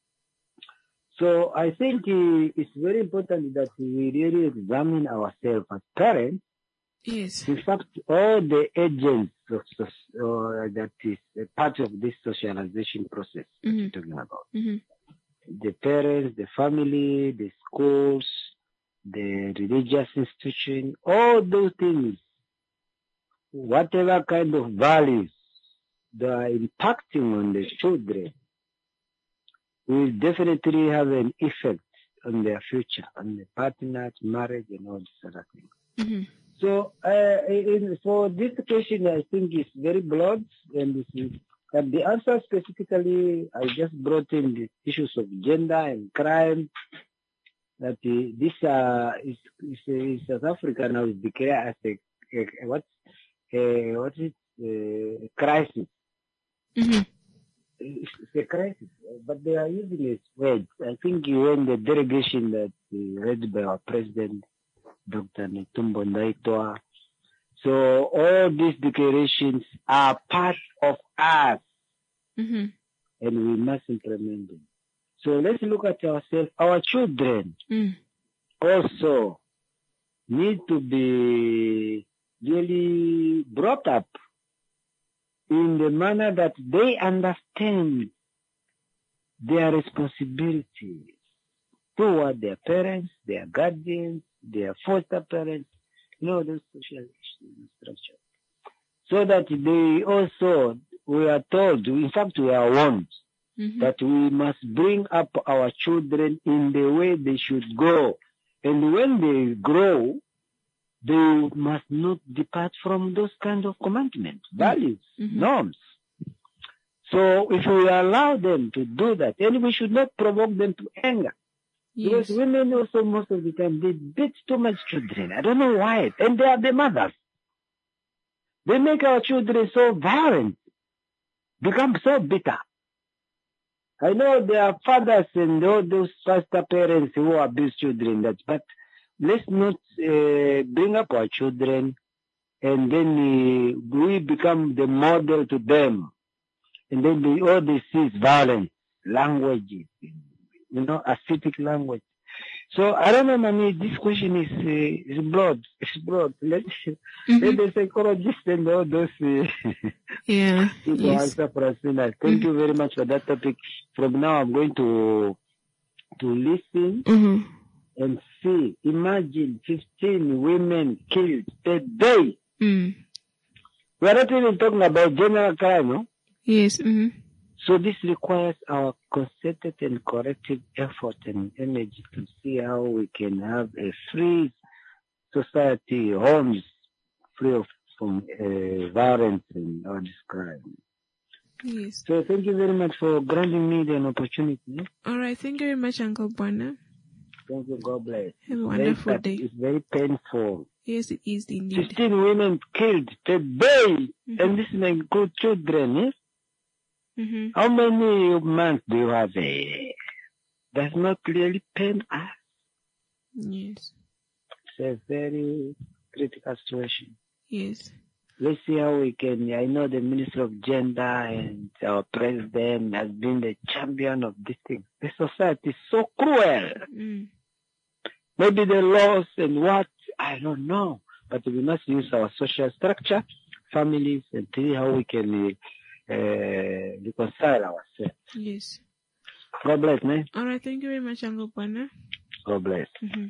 So I think it's very important that we really examine ourselves as parents.
Yes.
In fact, all the agents that is a part of this socialization process that we're talking about. The parents, the family, the schools, the religious institution, all those things, whatever kind of values that are impacting on the children will definitely have an effect on their future, on the partners, marriage, and all these other things. So, for this question, I think it's very broad, and the answer specifically, I just brought in the issues of gender and crime. That this is South Africa now is declared as a crisis. It's a crisis, but they are using it words. I think when the delegation that led by our president, Dr. Netumbo Ndaitwah. So all these declarations are part of us, and we must implement them. So let's look at ourselves. Our children also need to be really brought up in the manner that they understand their responsibilities toward their parents, their guardians, their foster parents, those social structures. So that they also, we are told, in fact we are warned, that we must bring up our children in the way they should go. And when they grow, they must not depart from those kind of commandments, values, norms. So if we allow them to do that, and we should not provoke them to anger. Because women also most of the time, they beat too much children. I don't know why. And they are the mothers. They make our children so violent, become so bitter. I know there are fathers and all those foster parents who abuse children, but let's not bring up our children and then we become the model to them. And then all they see is violence, languages, ascetic language. So I don't know, Mami, this question is broad. It's broad. Let the psychologists and all those people answer for us. Thank you very much for that topic. From now, I'm going to listen and see. Imagine 15 women killed a day. We are not even talking about general crime, no?
Yes.
So this requires our concerted and corrective effort and energy to see how we can have a free society, homes free from violence and all this crime.
Yes.
So thank you very much for granting me the opportunity.
All right. Thank you very much, Uncle Bwana.
Thank you. God bless.
Have a wonderful day.
It's very painful.
Yes, it is indeed.
15 women killed today, and this may include children, yes? How many months do you have? Does not really pain us.
Yes.
It's a very critical situation.
Yes.
Let's see how we can. I know the Minister of Gender and our President has been the champion of this thing. The society is so cruel. Maybe the laws and what, I don't know. But we must use our social structure families and see how we can reconcile ourselves.
Yes.
God bless, man.
All right. Thank you very much, Uncle Pana.
God bless.
Mm-hmm.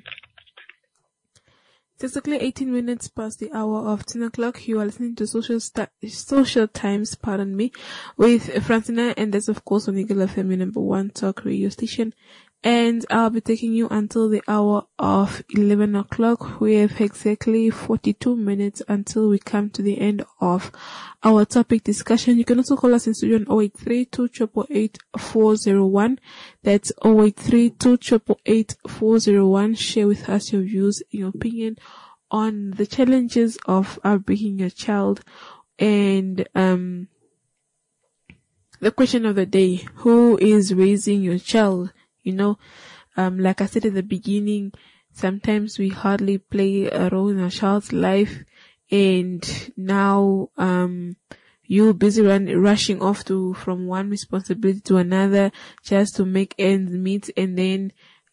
It's exactly 18 minutes past the hour of 10 o'clock. You are listening to Social Times, with Francina, and that's of course on Eagle FM, your number one talk radio station. And I'll be taking you until the hour of 11 o'clock. We have exactly 42 minutes until we come to the end of our topic discussion. You can also call us in studio on 083-288-401. That's 083-288-401. Share with us your views and your opinion on the challenges of bringing your child. And the question of the day, who is raising your child? You know, like I said at the beginning, sometimes we hardly play a role in our child's life, and now you're busy rushing off from one responsibility to another just to make ends meet, and then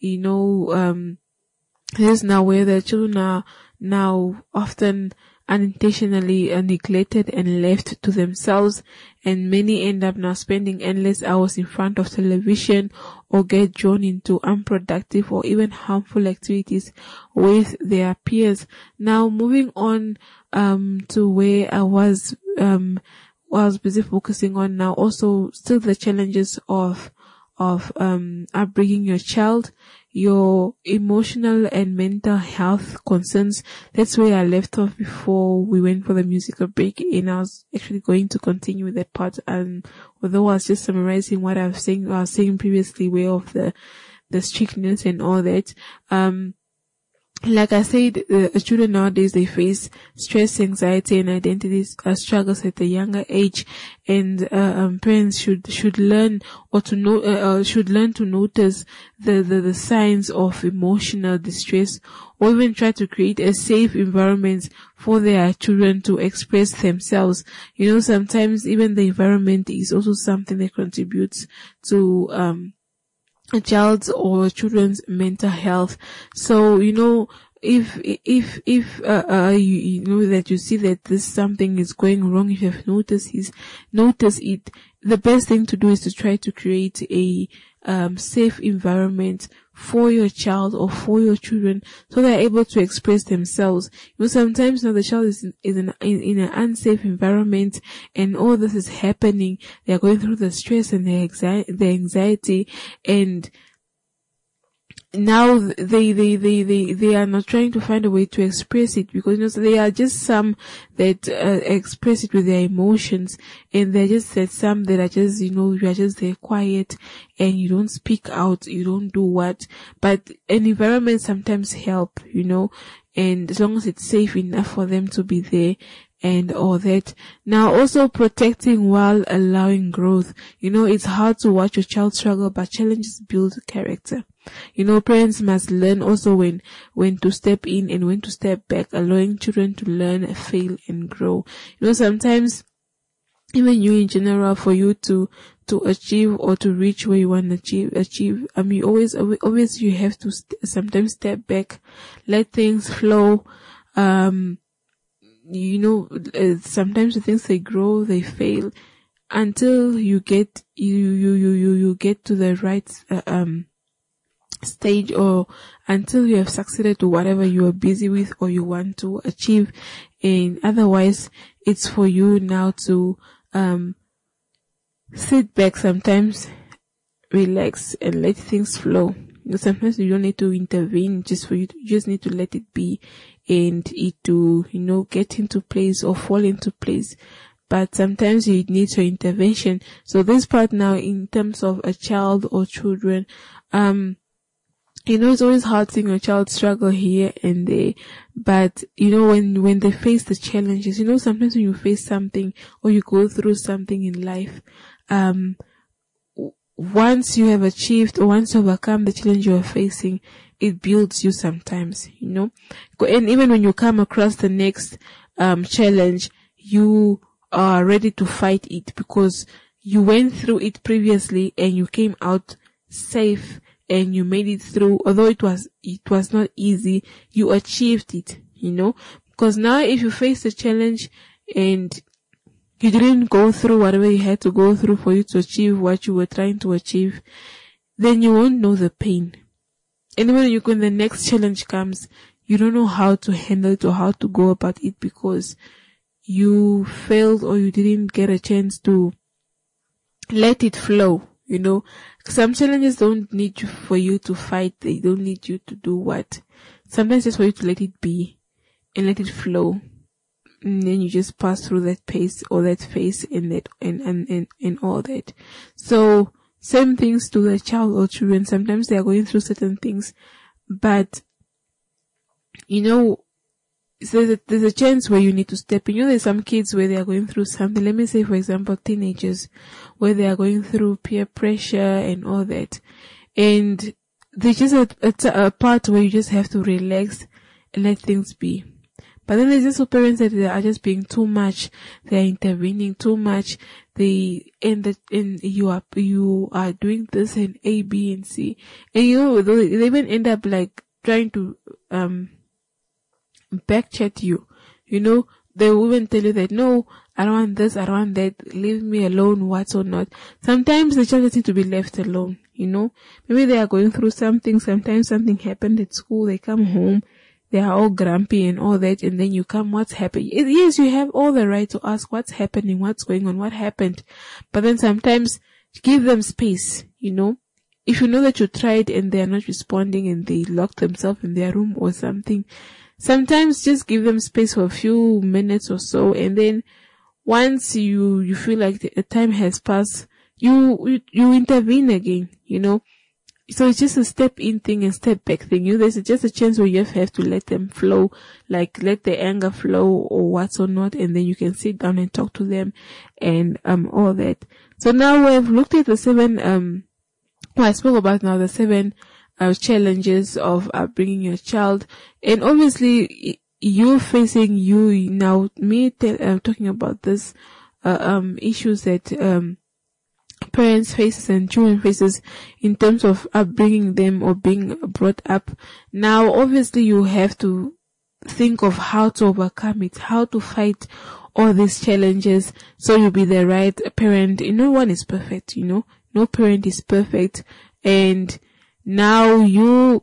there's now where the children are now often unintentionally neglected and left to themselves, and many end up now spending endless hours in front of television or get drawn into unproductive or even harmful activities with their peers. Now moving on to where I was busy focusing on now, also still the challenges of upbringing your child, your emotional and mental health concerns. That's where I left off before we went for the musical break, and I was actually going to continue with that part. And although I was just summarizing what I was saying previously, where of the strictness and all that, like I said, children nowadays, they face stress, anxiety, and identity struggles at a younger age, and parents should learn to notice the signs of emotional distress, or even try to create a safe environment for their children to express themselves. You know, sometimes even the environment is also something that contributes to a child's or children's mental health. So, if you know that you see that this something is going wrong, if you have noticed it, the best thing to do is to try to create a safe environment for your child or for your children, so they're able to express themselves. Sometimes the child is in an unsafe environment, and all this is happening. They're going through the stress and the anxiety, and now they are not trying to find a way to express it, because there are just some that express it with their emotions, and there are just some that are just you are just there quiet and you don't speak out, you don't do what. But an environment sometimes help, and as long as it's safe enough for them to be there and all that. Now also protecting while allowing growth. It's hard to watch your child struggle, but challenges build character. Parents must learn also when to step in and when to step back, allowing children to learn, fail, and grow. Sometimes even you in general, for you to achieve or to reach where you want to achieve, always you have to sometimes step back, let things flow. Sometimes the things, they grow, they fail, until you get you get to the right stage, or until you have succeeded to whatever you are busy with or you want to achieve. And otherwise, it's for you now to sit back sometimes, relax, and let things flow. Sometimes you don't need to intervene, you just need to let it be, and it to get into place or fall into place. But sometimes you need your intervention. So this part now, in terms of a child or children, it's always hard seeing a child struggle here and there, but when they face the challenges, sometimes when you face something or you go through something in life, once you have achieved or once you overcome the challenge you are facing, it builds you sometimes, and even when you come across the next challenge, you are ready to fight it, because you went through it previously and you came out safe and you made it through. Although it was not easy, you achieved it, because now if you face a challenge, and you didn't go through whatever you had to go through for you to achieve what you were trying to achieve, then you won't know the pain. And when the next challenge comes, you don't know how to handle it or how to go about it because you failed or you didn't get a chance to let it flow, Some challenges don't need you for you to fight. They don't need you to do what. Sometimes just for you to let it be and let it flow. And then you just pass through that pace or that phase and all that. So same things to the child or children. Sometimes they are going through certain things, but so there's a chance where you need to step in. There's some kids where they are going through something. Let me say, for example, teenagers where they are going through peer pressure and all that. And there's just a part where you just have to relax and let things be. But then there's just parents that they are just being too much. They are intervening too much. You are doing this and A, B, and C. And they even end up like trying to, backchat you. They will even tell you that, no, I don't want this, I don't want that, leave me alone, what or not. Sometimes the child just need to be left alone, Maybe they are going through something, sometimes something happened at school, they come home, they are all grumpy and all that, and then you come, what's happening? Yes, you have all the right to ask what's happening, what's going on, what happened. But then sometimes give them space, If you know that you tried and they are not responding and they lock themselves in their room or something, sometimes just give them space for a few minutes or so, and then once you feel like the time has passed, you intervene again, So it's just a step in thing and step back thing. There's just a chance where you have to let them flow, like let the anger flow or what's or not, and then you can sit down and talk to them and all that. So now we've looked at the 7 I spoke about now the 7 challenges of bringing your child, and obviously you facing now. Talking about this issues that parents faces and children faces in terms of upbringing them or being brought up. Now, obviously, you have to think of how to overcome it, how to fight all these challenges, so you'll be the right parent. No one is perfect, no parent is perfect, and now you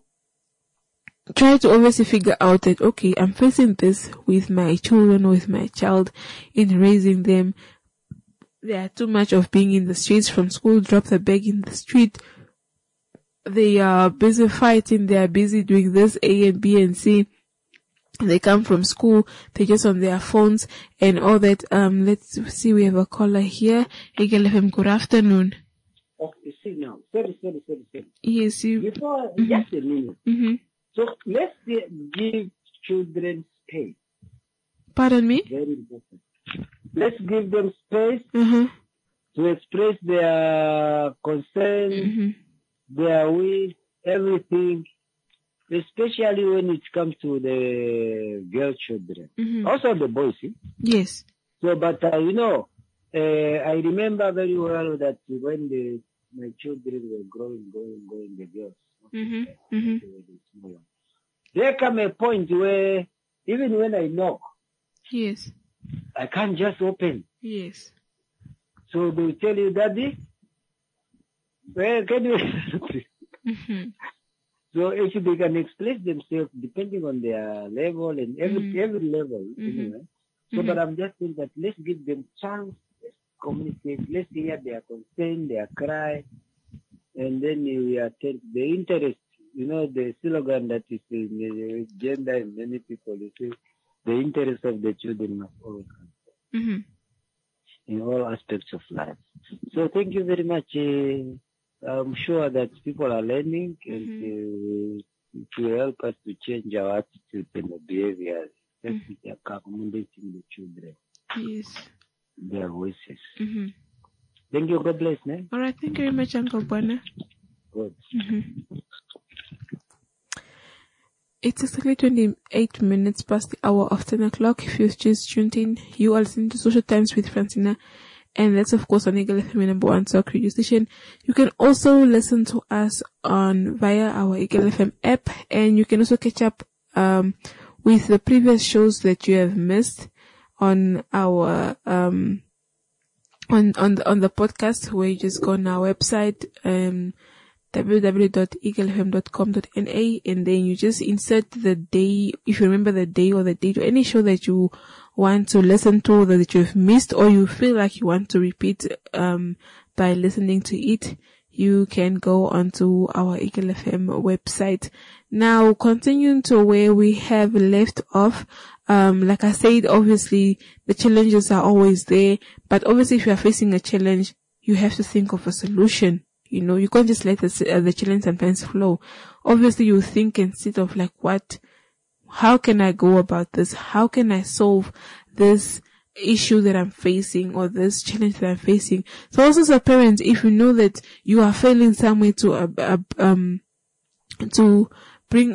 try to obviously figure out that, okay, I'm facing this with my children or with my child in raising them. They are too much of being in the streets from school, drop the bag in the street. They are busy fighting, they are busy doing this, A and B and C. They come from school, they're just on their phones and all that. Let's see, we have a caller here. Eagle FM, good afternoon.
You see now, sorry.
Yes, you.
Before, just a minute.
Mm-hmm.
So let's give children space.
Pardon me?
Very important. Let's give them space
Mm-hmm.
to express their concern, their wish, everything, especially when it comes to the girl children. Also the boys, see?
Yes.
So, but I remember very well that when my children were growing, the girls, there come a point where even when I knock,
yes,
I can't just open.
Yes.
So they will tell you, Daddy, where can you? So if they can express themselves depending on their level and every level, anyway. So, but I'm just saying that let's give them chance, let's communicate, let's hear their concern, their cry, and then we attend the interest. The slogan that is in the agenda and many people, they say, the interest of the children must always come in all aspects of life. So thank you very much. I'm sure that people are learning and it will help us to change our attitude and behavior, especially accommodating the children.
Yes.
Their voices. Thank you. God bless. Ne?
All right. Thank you very much, Uncle Bwana.
Good.
It's exactly 28 minutes past the hour of 10 o'clock. If you've just tuned in, you are listening to Social Times with Francina. And that's, of course, on Eagle FM number 1 Talk radio station. You can also listen to us via our Eagle FM app. And you can also catch up with the previous shows that you have missed on our, on the podcast, where you just go on our website, www.eaglefm.com.na, and then you just insert the day, if you remember the day or the date or any show that you want to listen to that you've missed, or you feel like you want to repeat by listening to it, you can go onto our Eagle FM website. Now, continuing to where we have left off, like I said, obviously the challenges are always there, but obviously if you are facing a challenge, you have to think of a solution. You know, you can't just let the challenge sometimes flow. Obviously you think instead of like, how can I go about this? How can I solve this issue that I'm facing, or this challenge that I'm facing? So also as a parent, if you know that you are failing somewhere to bring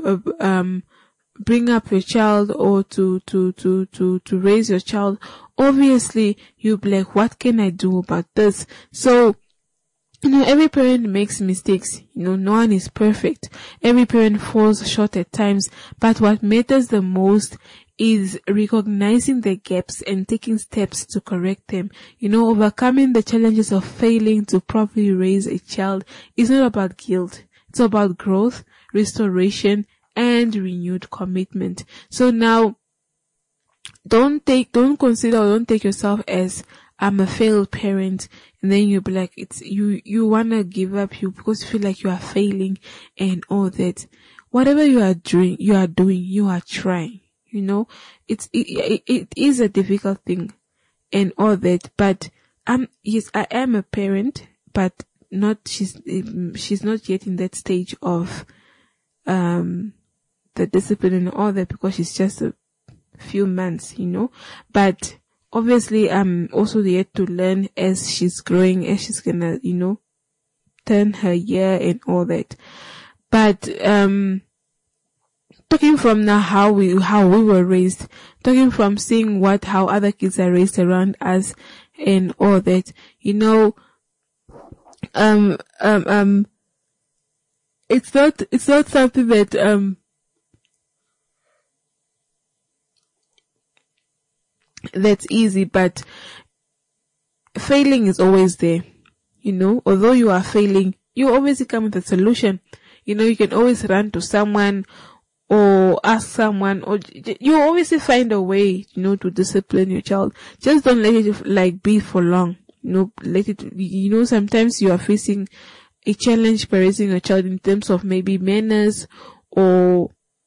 up your child, or to raise your child, obviously you'll be like, what can I do about this? So, you know, every parent makes mistakes. You know, no one is perfect. Every parent falls short at times. But what matters the most is recognizing the gaps and taking steps to correct them. You know, overcoming the challenges of failing to properly raise a child is not about guilt. It's about growth, restoration, and renewed commitment. So now, don't take yourself as, I'm a failed parent, and then you'll be like, you wanna give up because you feel like you are failing and all that. Whatever you are doing, you are trying. You know, it is a difficult thing and all that, but yes, I am a parent, but she's not yet in that stage of, the discipline and all that, because she's just a few months, you know, but obviously I'm also yet to learn as she's growing, as she's gonna, you know, turn her year and all that. But, talking from now how we were raised, talking from seeing how other kids are raised around us and all that, you know, it's not something that, that's easy, but failing is always there. You know, although you are failing, you always come with a solution. You know, you can always run to someone or ask someone, or you always find a way, you know, to discipline your child. Just don't let it like be for long. You know, sometimes you are facing a challenge by raising a child in terms of maybe manners or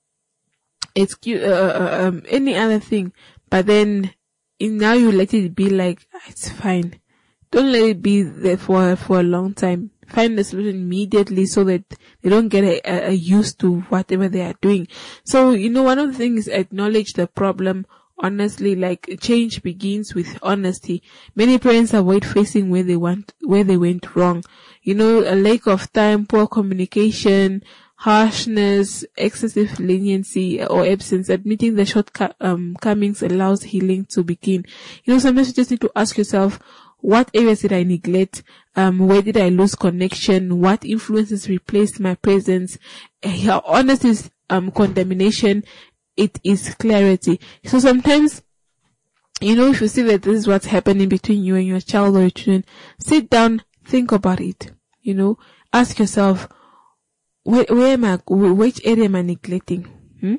any other thing, but then now you let it be like, it's fine. Don't let it be there for a long time. Find the solution immediately so that they don't get used to whatever they are doing. So, you know, one of the things is acknowledge the problem honestly. Like, change begins with honesty. Many parents avoid facing where they went wrong. You know, a lack of time, poor communication, harshness, excessive leniency or absence. Admitting the shortcomings allows healing to begin. You know, sometimes you just need to ask yourself, what areas did I neglect? Where did I lose connection? What influences replaced my presence? How honest is condemnation? It is clarity. So sometimes, you know, if you see that this is what's happening between you and your child or your children, sit down, think about it. You know, ask yourself, which area am I neglecting?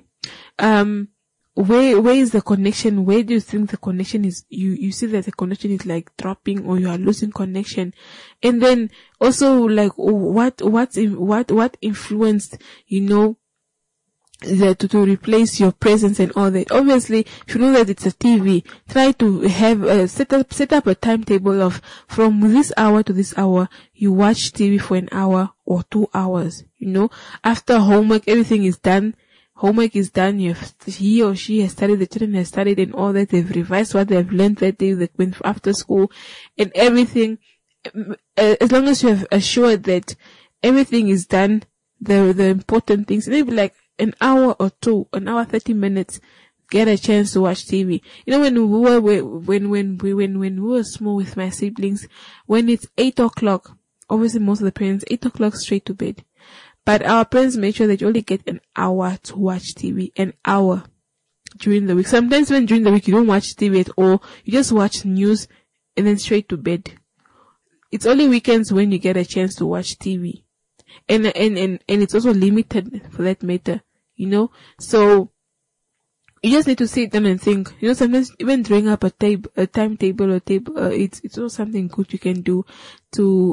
Where is the connection? Where do you think the connection is? You see that the connection is like dropping, or you are losing connection. And then also, like, what influenced, you know, to replace your presence and all that. Obviously, if you know that it's a TV, try to have set up a timetable of, from this hour to this hour, you watch TV for an hour or 2 hours. You know, after homework, everything is done. Homework is done. He or she has studied, the children has studied and all that. They've revised what they've learned that day. They went after school and everything. As long as you have assured that everything is done, the important things, maybe like an hour or 2, an hour 30 minutes, get a chance to watch TV. You know, when we were small with my siblings, when it's 8 o'clock, obviously most of the parents, 8 o'clock straight to bed. But our parents made sure that you only get an hour to watch TV. An hour. during the week. Sometimes when during the week you don't watch TV at all, you just watch news and then straight to bed. It's only weekends when you get a chance to watch TV. And it's also limited for that matter, you know. So you just need to sit down and think, you know, sometimes even drawing up a timetable or table, it's also something good you can do to,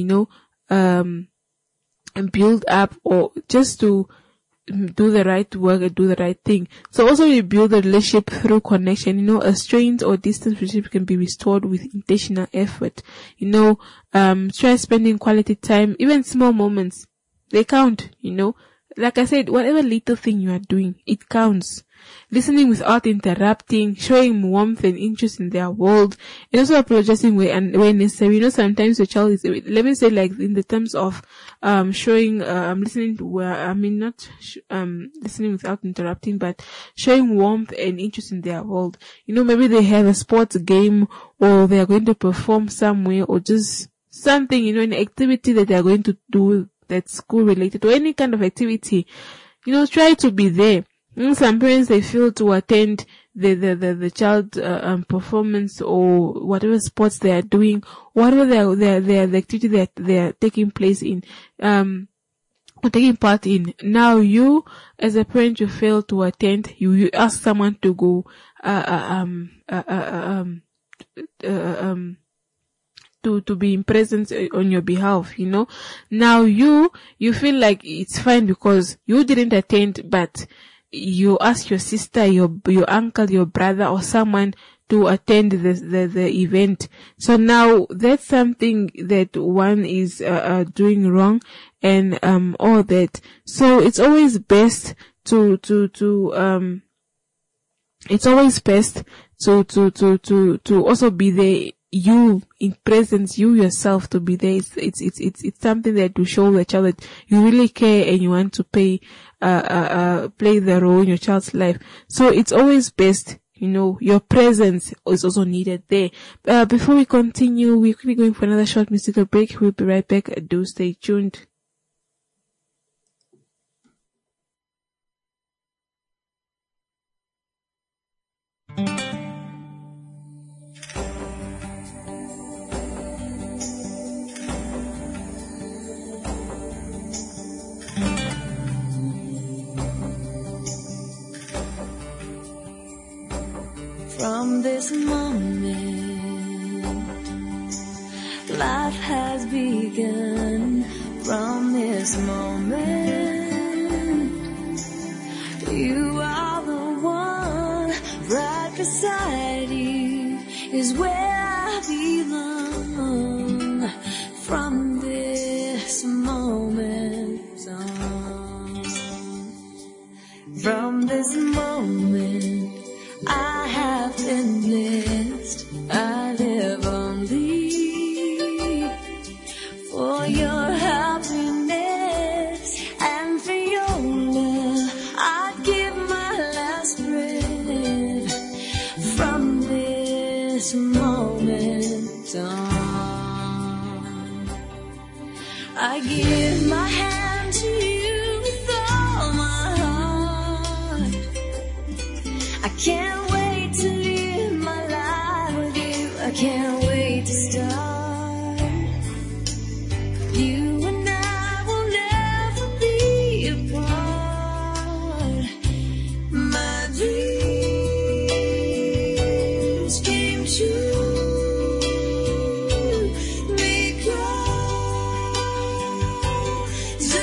and build up, or just to do the right work and do the right thing. So also you build a relationship through connection. You know, a strained or distant relationship can be restored with intentional effort. You know, try spending quality time. Even small moments, they count, you know. Like I said, whatever little thing you are doing, it counts. Listening without interrupting, showing warmth and interest in their world, and also apologizing where necessary. You know, sometimes your child is, let me say, like in the terms of showing, listening listening without interrupting, but showing warmth and interest in their world. You know, maybe they have a sports game, or they are going to perform somewhere, or just something, you know, an activity that they are going to do that's school related, or any kind of activity. You know, try to be there. Some parents, they fail to attend the child performance, or whatever sports they are doing, whatever the activity that they are taking place in, or taking part in. Now you, as a parent, you fail to attend. You ask someone to go to be in presence on your behalf, you know. Now you feel like it's fine because you didn't attend, but you ask your sister, your uncle, your brother, or someone to attend the event. So now that's something that one is doing wrong, and all that. So it's always best to also be there. You in presence, you yourself to be there. It's something that will show the child that you really care and you want to play the role in your child's life. So it's always best, you know, your presence is also needed there. Before we continue, we're quickly going for another short musical break. We'll be right back. Do stay tuned.
From this moment, life has begun. From this moment, you are the one. Right beside you is where I belong. From this moment on, from this moment, I have been blessed. I live only for your happiness and for your love. I'd give my last breath. From this moment on, I give my hand to you with all my heart. I can't wait to live my life with you. I can't wait to start. You and I will never be apart. My dreams came true because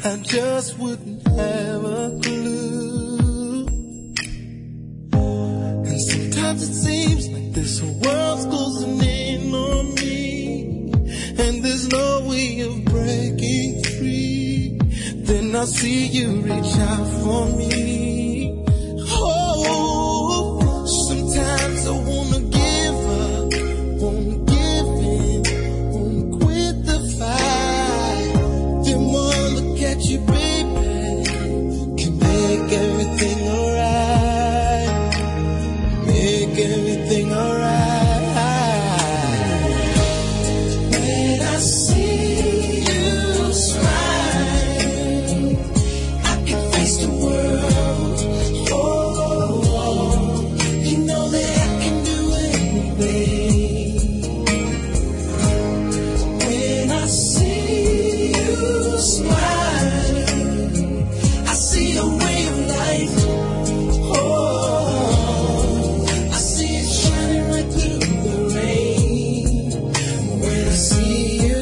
I just wouldn't have a clue. And sometimes it seems like this whole world's closing in on me, and there's no way of breaking free. Then I see you reach out for me. Oh, sometimes I wanna give up, wanna give in, wanna quit the fight. Then one look at you, baby, can make everything alright, make everything alright. When I see you smile, I can face the world. Oh, you know that I can do anything. When I see you smile, I see a way of life. Oh, I see it shining right through the rain. When I see you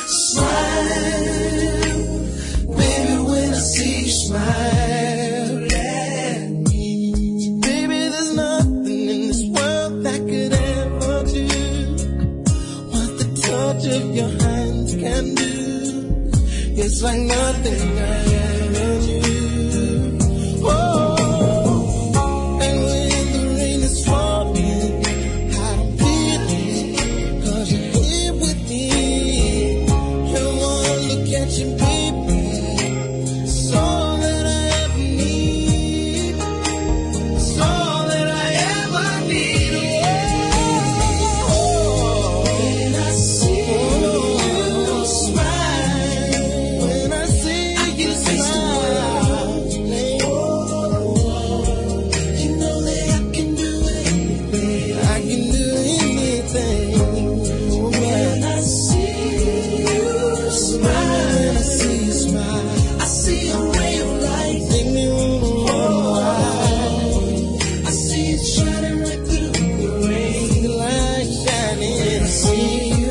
smile, baby, when I see you smile at me, baby, there's nothing in this world that could ever do what the touch of your hands can do. It's like nothing I ever knew. Oh, and when the rain is falling, I don't feel it, 'cause you're here with me. You wanna look at you, baby, it's all that I ever need, it's all that I ever need. Oh, when I see you smile, when I see you smile, you know that I can do anything, I can do anything. When I see you smile, when I see you smile, I see a ray of light. Make me wanna I see it shining right through the rain. The light shining. When I see you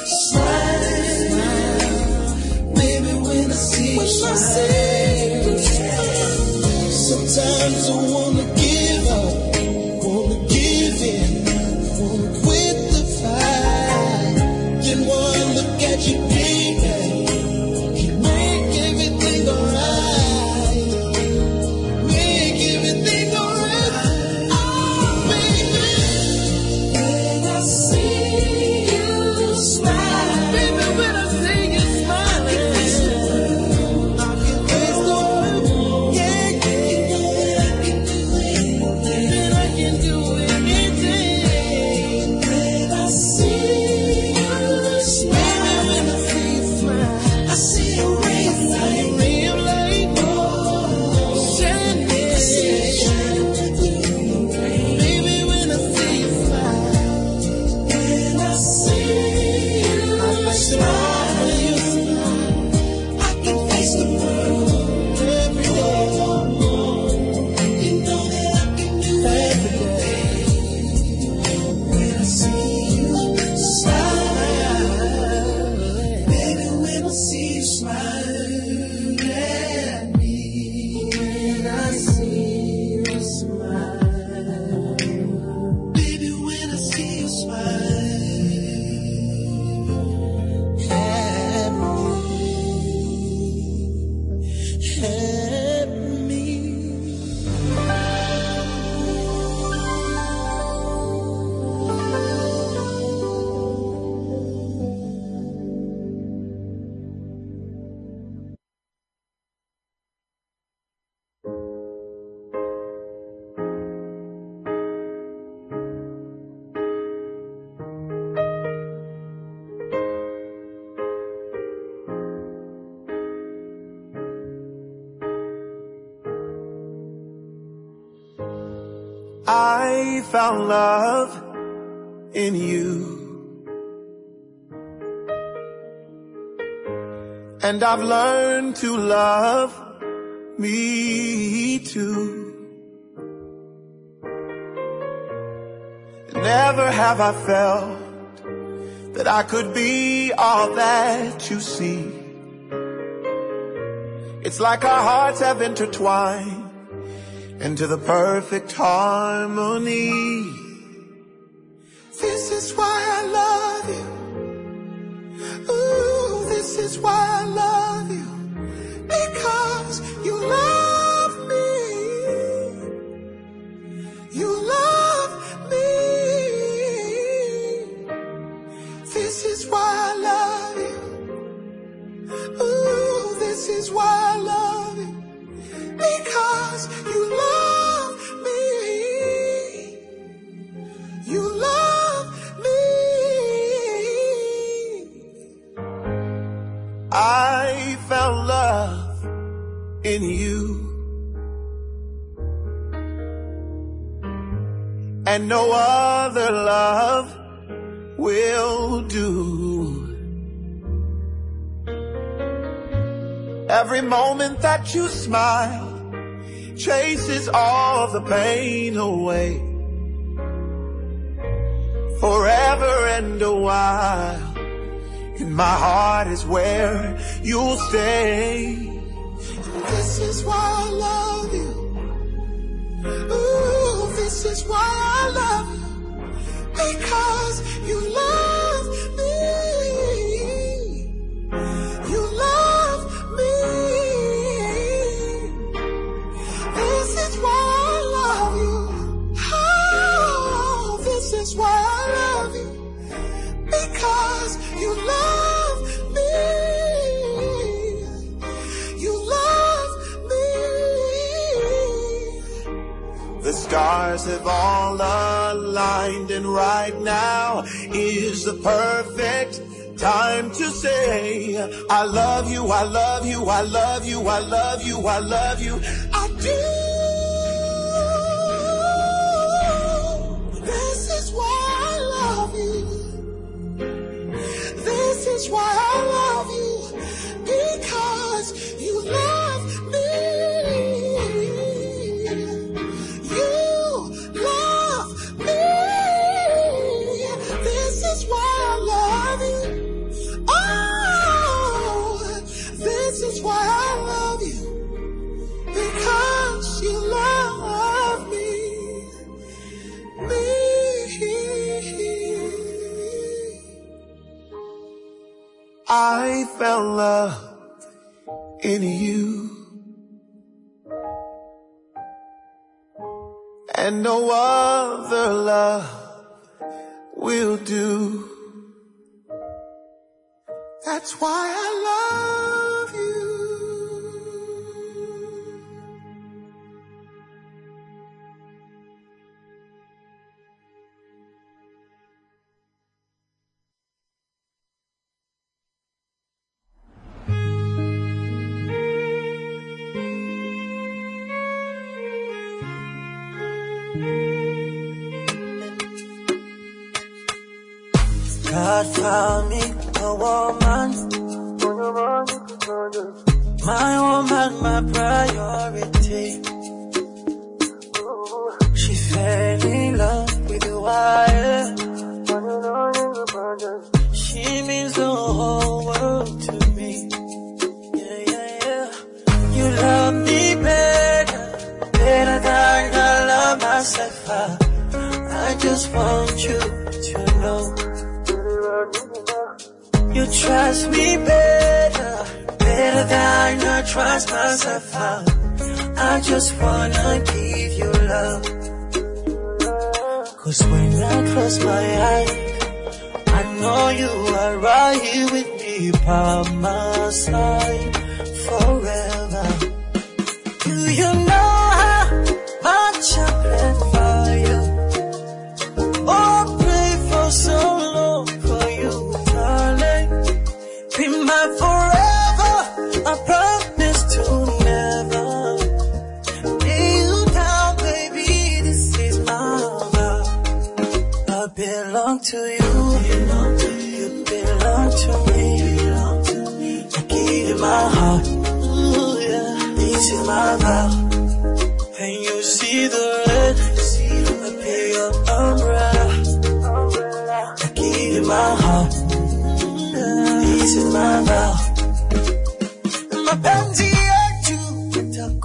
smile, baby, when I see you smile, sometimes I wanna give up, wanna give in, wanna quit the fight. Then one look at you, baby, can make everything alright, make everything alright. Oh, baby, when I see you smile, baby, when I see you smile, I can face the world, I can face the world. Yeah, you know that I can do anything, that I can do anything. When I see you smile, when I see you smile, I see a ray of light, a ray of light. Oh, shining, I see it shining through the rain. Baby, when I see you smile, when I see you smile, I can face the world every day. You know that I can do everything. When I see you smile, baby, when I see you smile at me, when I see you smile, baby, when I see you smile at me. I found love in you, and I've learned to love me too. Never have I felt that I could be all that you see.
It's like our hearts have intertwined into the perfect harmony. This is why I love you. Ooh, this is why I love you. Because you love me. You love me. This is why I love you. Ooh, this is why I love you. Because you love me. You love me. I found love in you, and no other love will do. Every moment that you smile chases all the pain away. Forever and a while, in my heart is where you'll stay. This is why I love you. Ooh, this is why I love you. Because you love me. You love me. This is why I love you. Oh, this is why I love you. Because you love me. You love me. The stars have all aligned, and right now is the perfect time to say, I love you, I love you, I love you, I love you, I love you, I do. This is why I love you. This is why I love you. Because you love me. You love me. This is why I love you. Oh, this is why I love you. Because you love me. I found love in you, and no other love will do. That's why I love you.
God found me a woman, my woman, my priority. She fell in love with the wire. She means the whole world to me. Yeah, yeah, yeah. You love me better than I love myself. I just want you to know. You trust me better than I trust myself. I just wanna give you love. Cause when I close my eyes, I know you are right here with me by my side forever. Do you know how much I pray for you? Oh, pray for so long for you, darling. Be mine forever, I promise to never lay you down, baby. This is my vow. I belong to you, you belong to me. I give you my heart, ooh, yeah. This is my vow. And you see the red, I pay your umbrella. I give you my heart, this is my vow. Mapenzi yako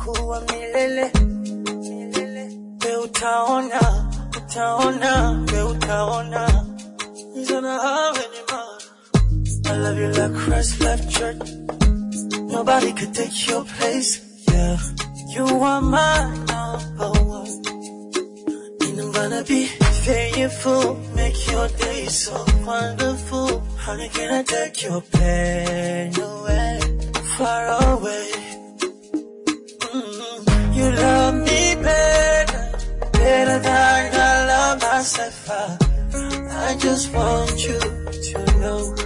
kuwa milele. We utaona, we utaona. He's gonna have any man. I love you like Christ left church. Nobody could take your place. Yeah, you are my number one. And I'm gonna be faithful, make your day so wonderful. How can I take your pain away, far away? You love me better than I love myself. I just want you to know.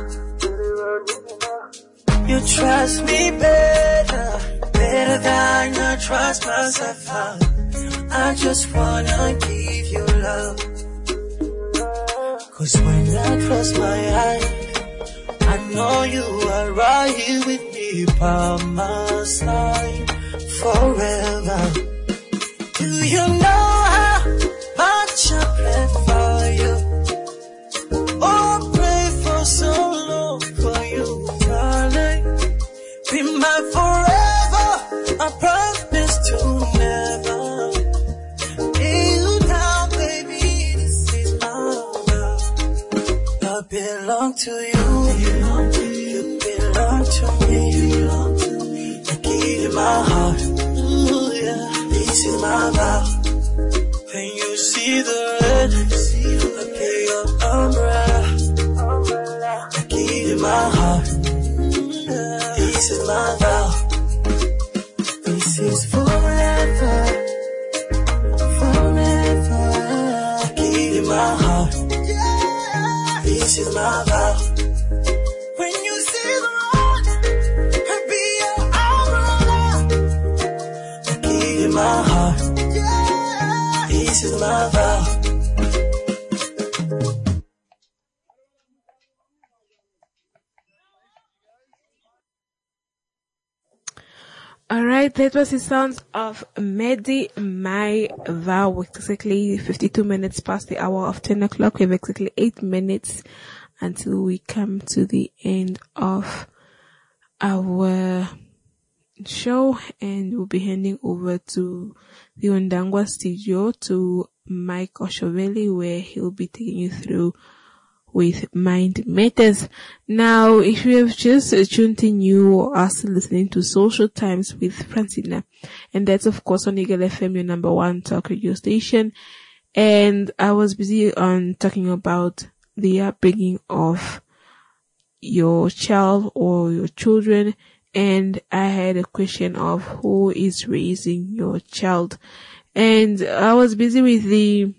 You trust me better than I trust myself. I just wanna give you love. 'Cause when I close my eyes, I know you are right here with me by my side forever. Do you know how much I pray for you? Oh, pray for so long for you, darling. Be mine forever, I promise to never lay you down, baby. This is my love. I belong to you. You belong to me. I give you my heart. Ooh, yeah. This is my vow. When you see the red, I pay your umbrella. I give you my heart. This is my vow. This is forever. I give you my heart. This is my vow. When you see the road, I'll be your umbrella. I give you my heart. This is my vow.
Alright, that was the sounds of Medi, My Vow. Exactly 52 minutes past the hour of 10 o'clock. We have exactly 8 minutes until we come to the end of our show, and we'll be handing over to the Ondangwa studio to Mike Oshoveli, where he'll be taking you through with Mind Matters. Now, if you have just tuned in, you are still listening to Social Times with Francina, and that's of course on Eagle FM, your number one talk radio station. And I was busy on talking about the upbringing of your child or your children, and I had a question of who is raising your child, and I was busy with the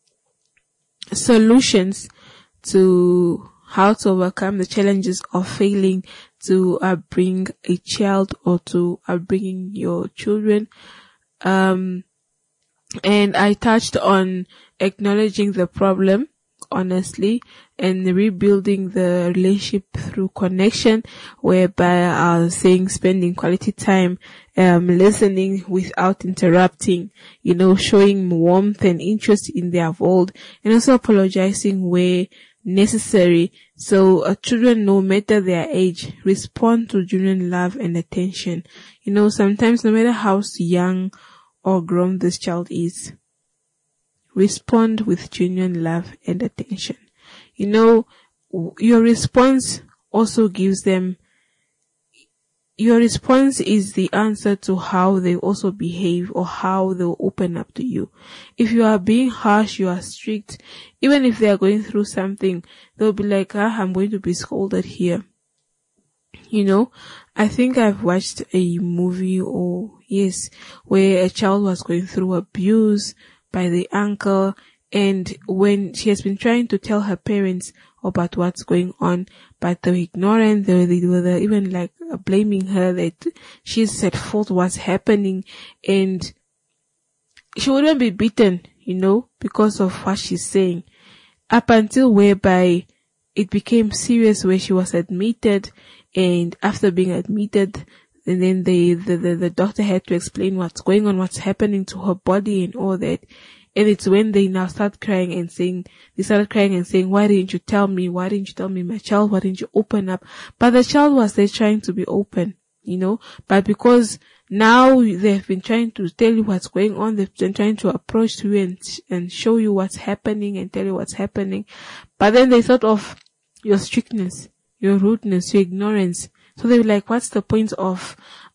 solutions to how to overcome the challenges of failing to bring a child or to bringing your children. And I touched on acknowledging the problem honestly and rebuilding the relationship through connection, whereby I was saying spending quality time, listening without interrupting, showing warmth and interest in their world, and also apologizing where necessary. So children, no matter their age, respond to genuine love and attention. Sometimes no matter how young or grown this child is, respond with genuine love and attention. Your response also gives them, your response is the answer to how they also behave or how they'll open up to you. If you are being harsh, you are strict, even if they are going through something, they'll be like, I'm going to be scolded here. I think I've watched a movie where a child was going through abuse by the uncle, and when she has been trying to tell her parents about what's going on, but they were ignorant, they were even like blaming her that she's at fault what's happening, and she wouldn't be beaten, because of what she's saying, up until whereby it became serious, where she was admitted, and after being admitted, and then the doctor had to explain what's going on, what's happening to her body and all that. And it's when they now started crying and saying, why didn't you tell me? Why didn't you tell me, my child? Why didn't you open up? But the child was there trying to be open, but because Now they've been trying to tell you what's going on. They've been trying to approach you and show you what's happening and tell you what's happening. But then they thought of your strictness, your rudeness, your ignorance. So they were like, what's the point of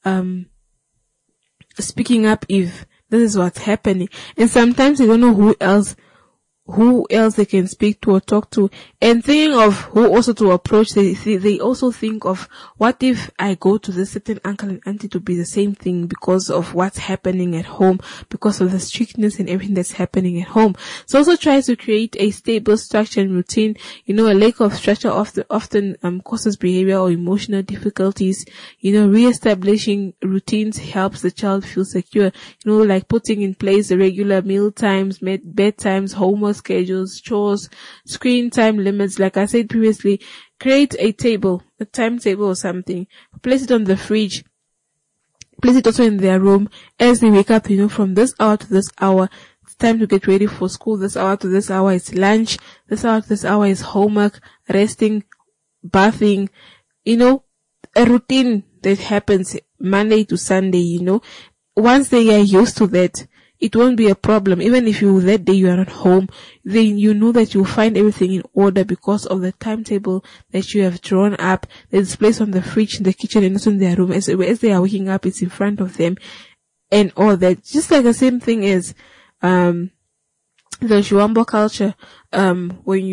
speaking up if this is what's happening? And sometimes they don't know who else they can speak to or talk to. And thinking of who also to approach, they also think of, what if I go to this certain uncle and auntie to be the same thing because of what's happening at home, because of the strictness and everything that's happening at home. So also try to create a stable structure and routine. A lack of structure often causes behavior or emotional difficulties. Reestablishing routines helps the child feel secure. Like putting in place the regular meal times, bedtimes, homework schedules, chores, screen time limits. Like I said previously, create a timetable or something. Place it on the fridge. Place it also in their room as they wake up, from this hour to this hour. It's time to get ready for school. This hour to this hour is lunch. This hour to this hour is homework, resting, bathing. A routine that happens Monday to Sunday, Once they are used to that, it won't be a problem. Even if that day you are not home, then you know that you'll find everything in order because of the timetable that you have drawn up. It's placed on the fridge, in the kitchen, and also in their room. As they are waking up, it's in front of them and all that. Just like the same thing is, the Shwambo culture, when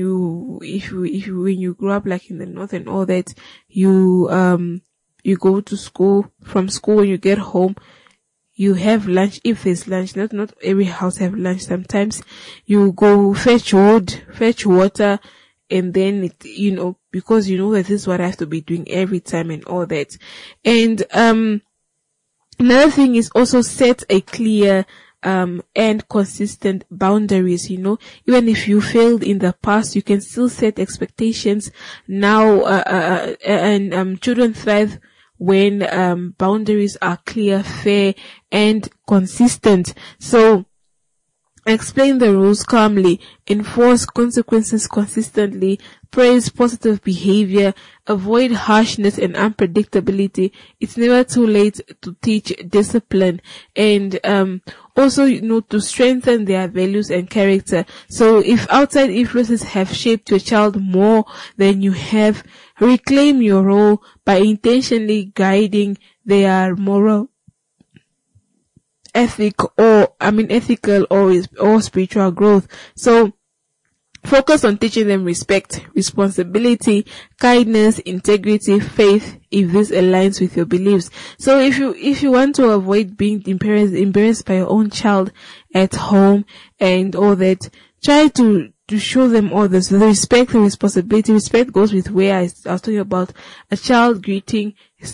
you grow up like in the north and all that, you go to school, from school when you get home, you have lunch if there's lunch. Not every house have lunch. Sometimes you go fetch wood, fetch water, and then because that this is what I have to be doing every time and all that. And another thing is also set a clear and consistent boundaries. Even if you failed in the past, you can still set expectations now. And children thrive when boundaries are clear, fair, and consistent. So explain the rules calmly, enforce consequences consistently, praise positive behavior, avoid harshness and unpredictability. It's never too late to teach discipline, and also to strengthen their values and character. So if outside influences have shaped your child more than you have, reclaim your role by intentionally guiding their moral, ethical or spiritual growth. So focus on teaching them respect, responsibility, kindness, integrity, faith, if this aligns with your beliefs. So if you want to avoid being embarrassed by your own child at home and all that, try to show them all this. The respect and responsibility. Respect goes with where I was talking about a child greeting,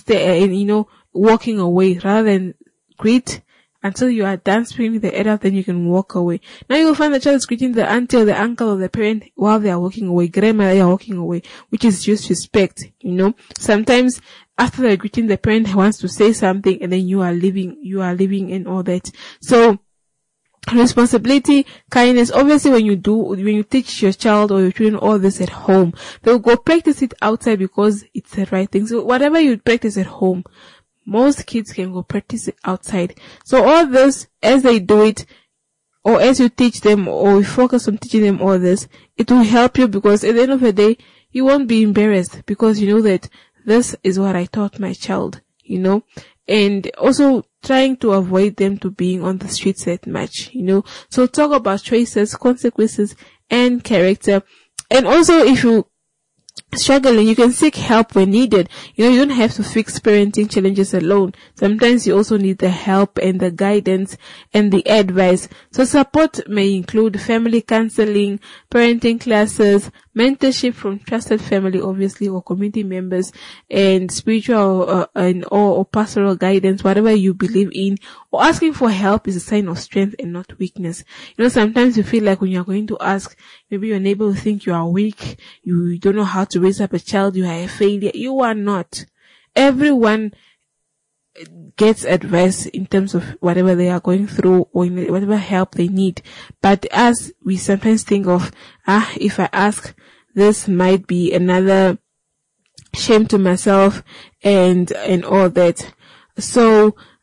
walking away, rather than greet until you are done speaking the adult, then you can walk away. Now you will find the child is greeting the auntie or the uncle or the parent while they are walking away, grandmother, they are walking away, which is just respect, Sometimes after they're greeting, the parent wants to say something and then you are leaving and all that. So responsibility, kindness. Obviously, when you teach your child or your children all this at home, they'll go practice it outside because it's the right thing. So whatever you practice at home, most kids can go practice it outside. So all this, as they do it, or as you teach them, or you focus on teaching them all this, it will help you, because at the end of the day, you won't be embarrassed because you know that this is what I taught my child, and also trying to avoid them to being on the streets that much, So talk about choices, consequences, and character. And also, if you struggling, you can seek help when needed. You don't have to fix parenting challenges alone. Sometimes you also need the help and the guidance and the advice. So support may include family counseling, parenting classes, mentorship from trusted family, obviously, or community members, and spiritual or pastoral guidance, whatever you believe in. Or asking for help is a sign of strength and not weakness. Sometimes you feel like when you're going to ask, maybe your neighbor will think you are weak, you don't know how to raise up a child, you are a failure. You are not. Everyone gets advice in terms of whatever they are going through or whatever help they need. But as we sometimes think of, if I ask, this might be another shame to myself and all that. So,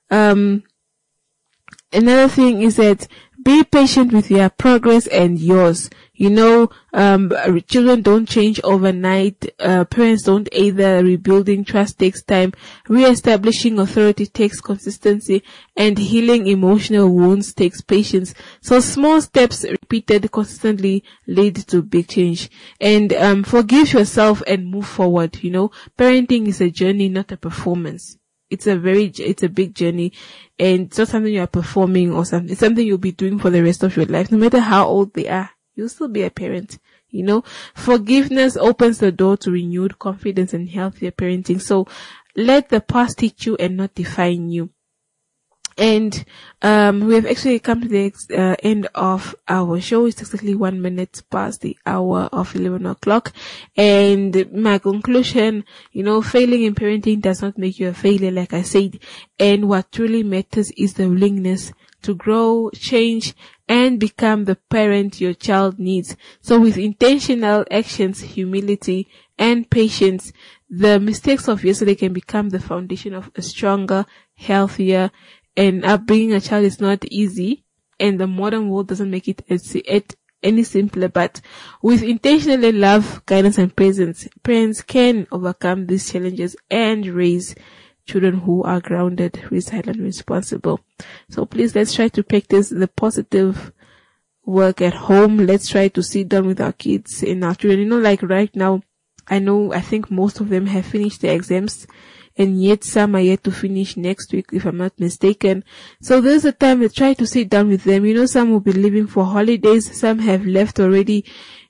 Another thing is that be patient with their progress and yours. Children don't change overnight. Parents don't either. Rebuilding trust takes time. Re-establishing authority takes consistency, and healing emotional wounds takes patience. So small steps repeated consistently lead to big change. And forgive yourself and move forward. Parenting is a journey, not a performance. It's a big journey, and it's not something you are performing or something. It's something you'll be doing for the rest of your life. No matter how old they are, you'll still be a parent. Forgiveness opens the door to renewed confidence and healthier parenting. So let the past teach you and not define you. And we have actually come to the end of our show. It's exactly 1 minute past the hour of 11 o'clock. And my conclusion, failing in parenting does not make you a failure, like I said. And what truly matters is the willingness to grow, change, and become the parent your child needs. So with intentional actions, humility, and patience, the mistakes of yesterday can become the foundation of a stronger, healthier, and upbringing a child is not easy, and the modern world doesn't make it any simpler. But with intentional love, guidance, and presence, parents can overcome these challenges and raise children who are grounded, resilient, and responsible. So please, let's try to practice the positive work at home. Let's try to sit down with our kids and our children. Like right now, I think most of them have finished their exams, and yet some are yet to finish next week, if I'm not mistaken. So there's a time to try to sit down with them. Some will be leaving for holidays, some have left already,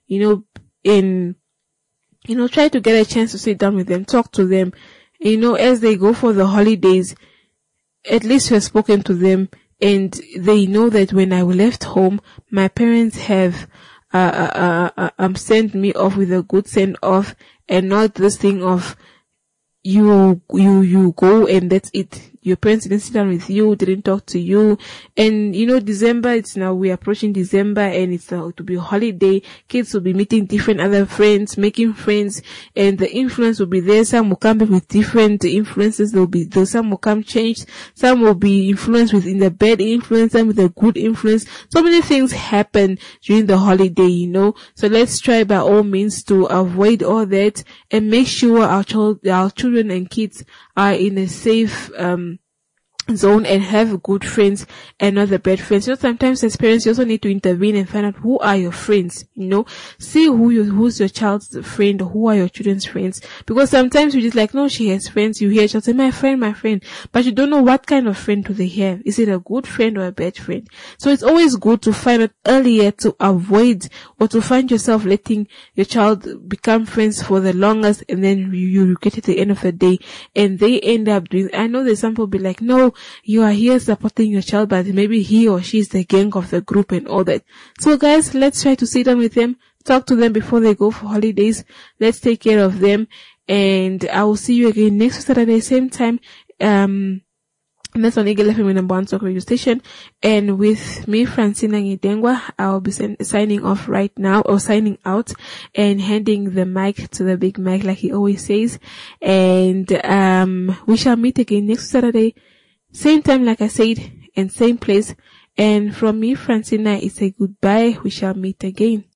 try to get a chance to sit down with them, talk to them. As they go for the holidays, at least you have spoken to them, and they know that when I left home, my parents have sent me off with a good send off, and not this thing of you go and that's it. Your parents didn't sit down with you, didn't talk to you. And December, we're approaching December, and it's to be a holiday. Kids will be meeting different other friends, making friends, and the influence will be there. Some will come back with different influences. Some will come changed. Some will be influenced with the bad influence, some with a good influence. So many things happen during the holiday, So let's try by all means to avoid all that and make sure our children and kids are in a safe, zone and have good friends and not the bad friends. Sometimes as parents you also need to intervene and find out who are your friends, see who's your child's friend, or who are your children's friends, because sometimes you just like, no, she has friends, you hear child say my friend, but you don't know what kind of friend do they have. Is it a good friend or a bad friend? So it's always good to find out earlier to avoid or to find yourself letting your child become friends for the longest, and then you regret at the end of the day and they end up doing. I know that some people be like, no, you are here supporting your child, but maybe he or she is the gang of the group and all that. So guys, let's try to sit down with them, talk to them before they go for holidays. Let's take care of them, and I will see you again next Saturday, same time. That's on Eagle FM number 1 talk radio station, and with me, Francina Ngidengwa, I will be signing off right now, or signing out, and handing the mic to the big Mike, like he always says. And we shall meet again next Saturday, same time, like I said, and same place. And from me, Francina, it's a goodbye. We shall meet again.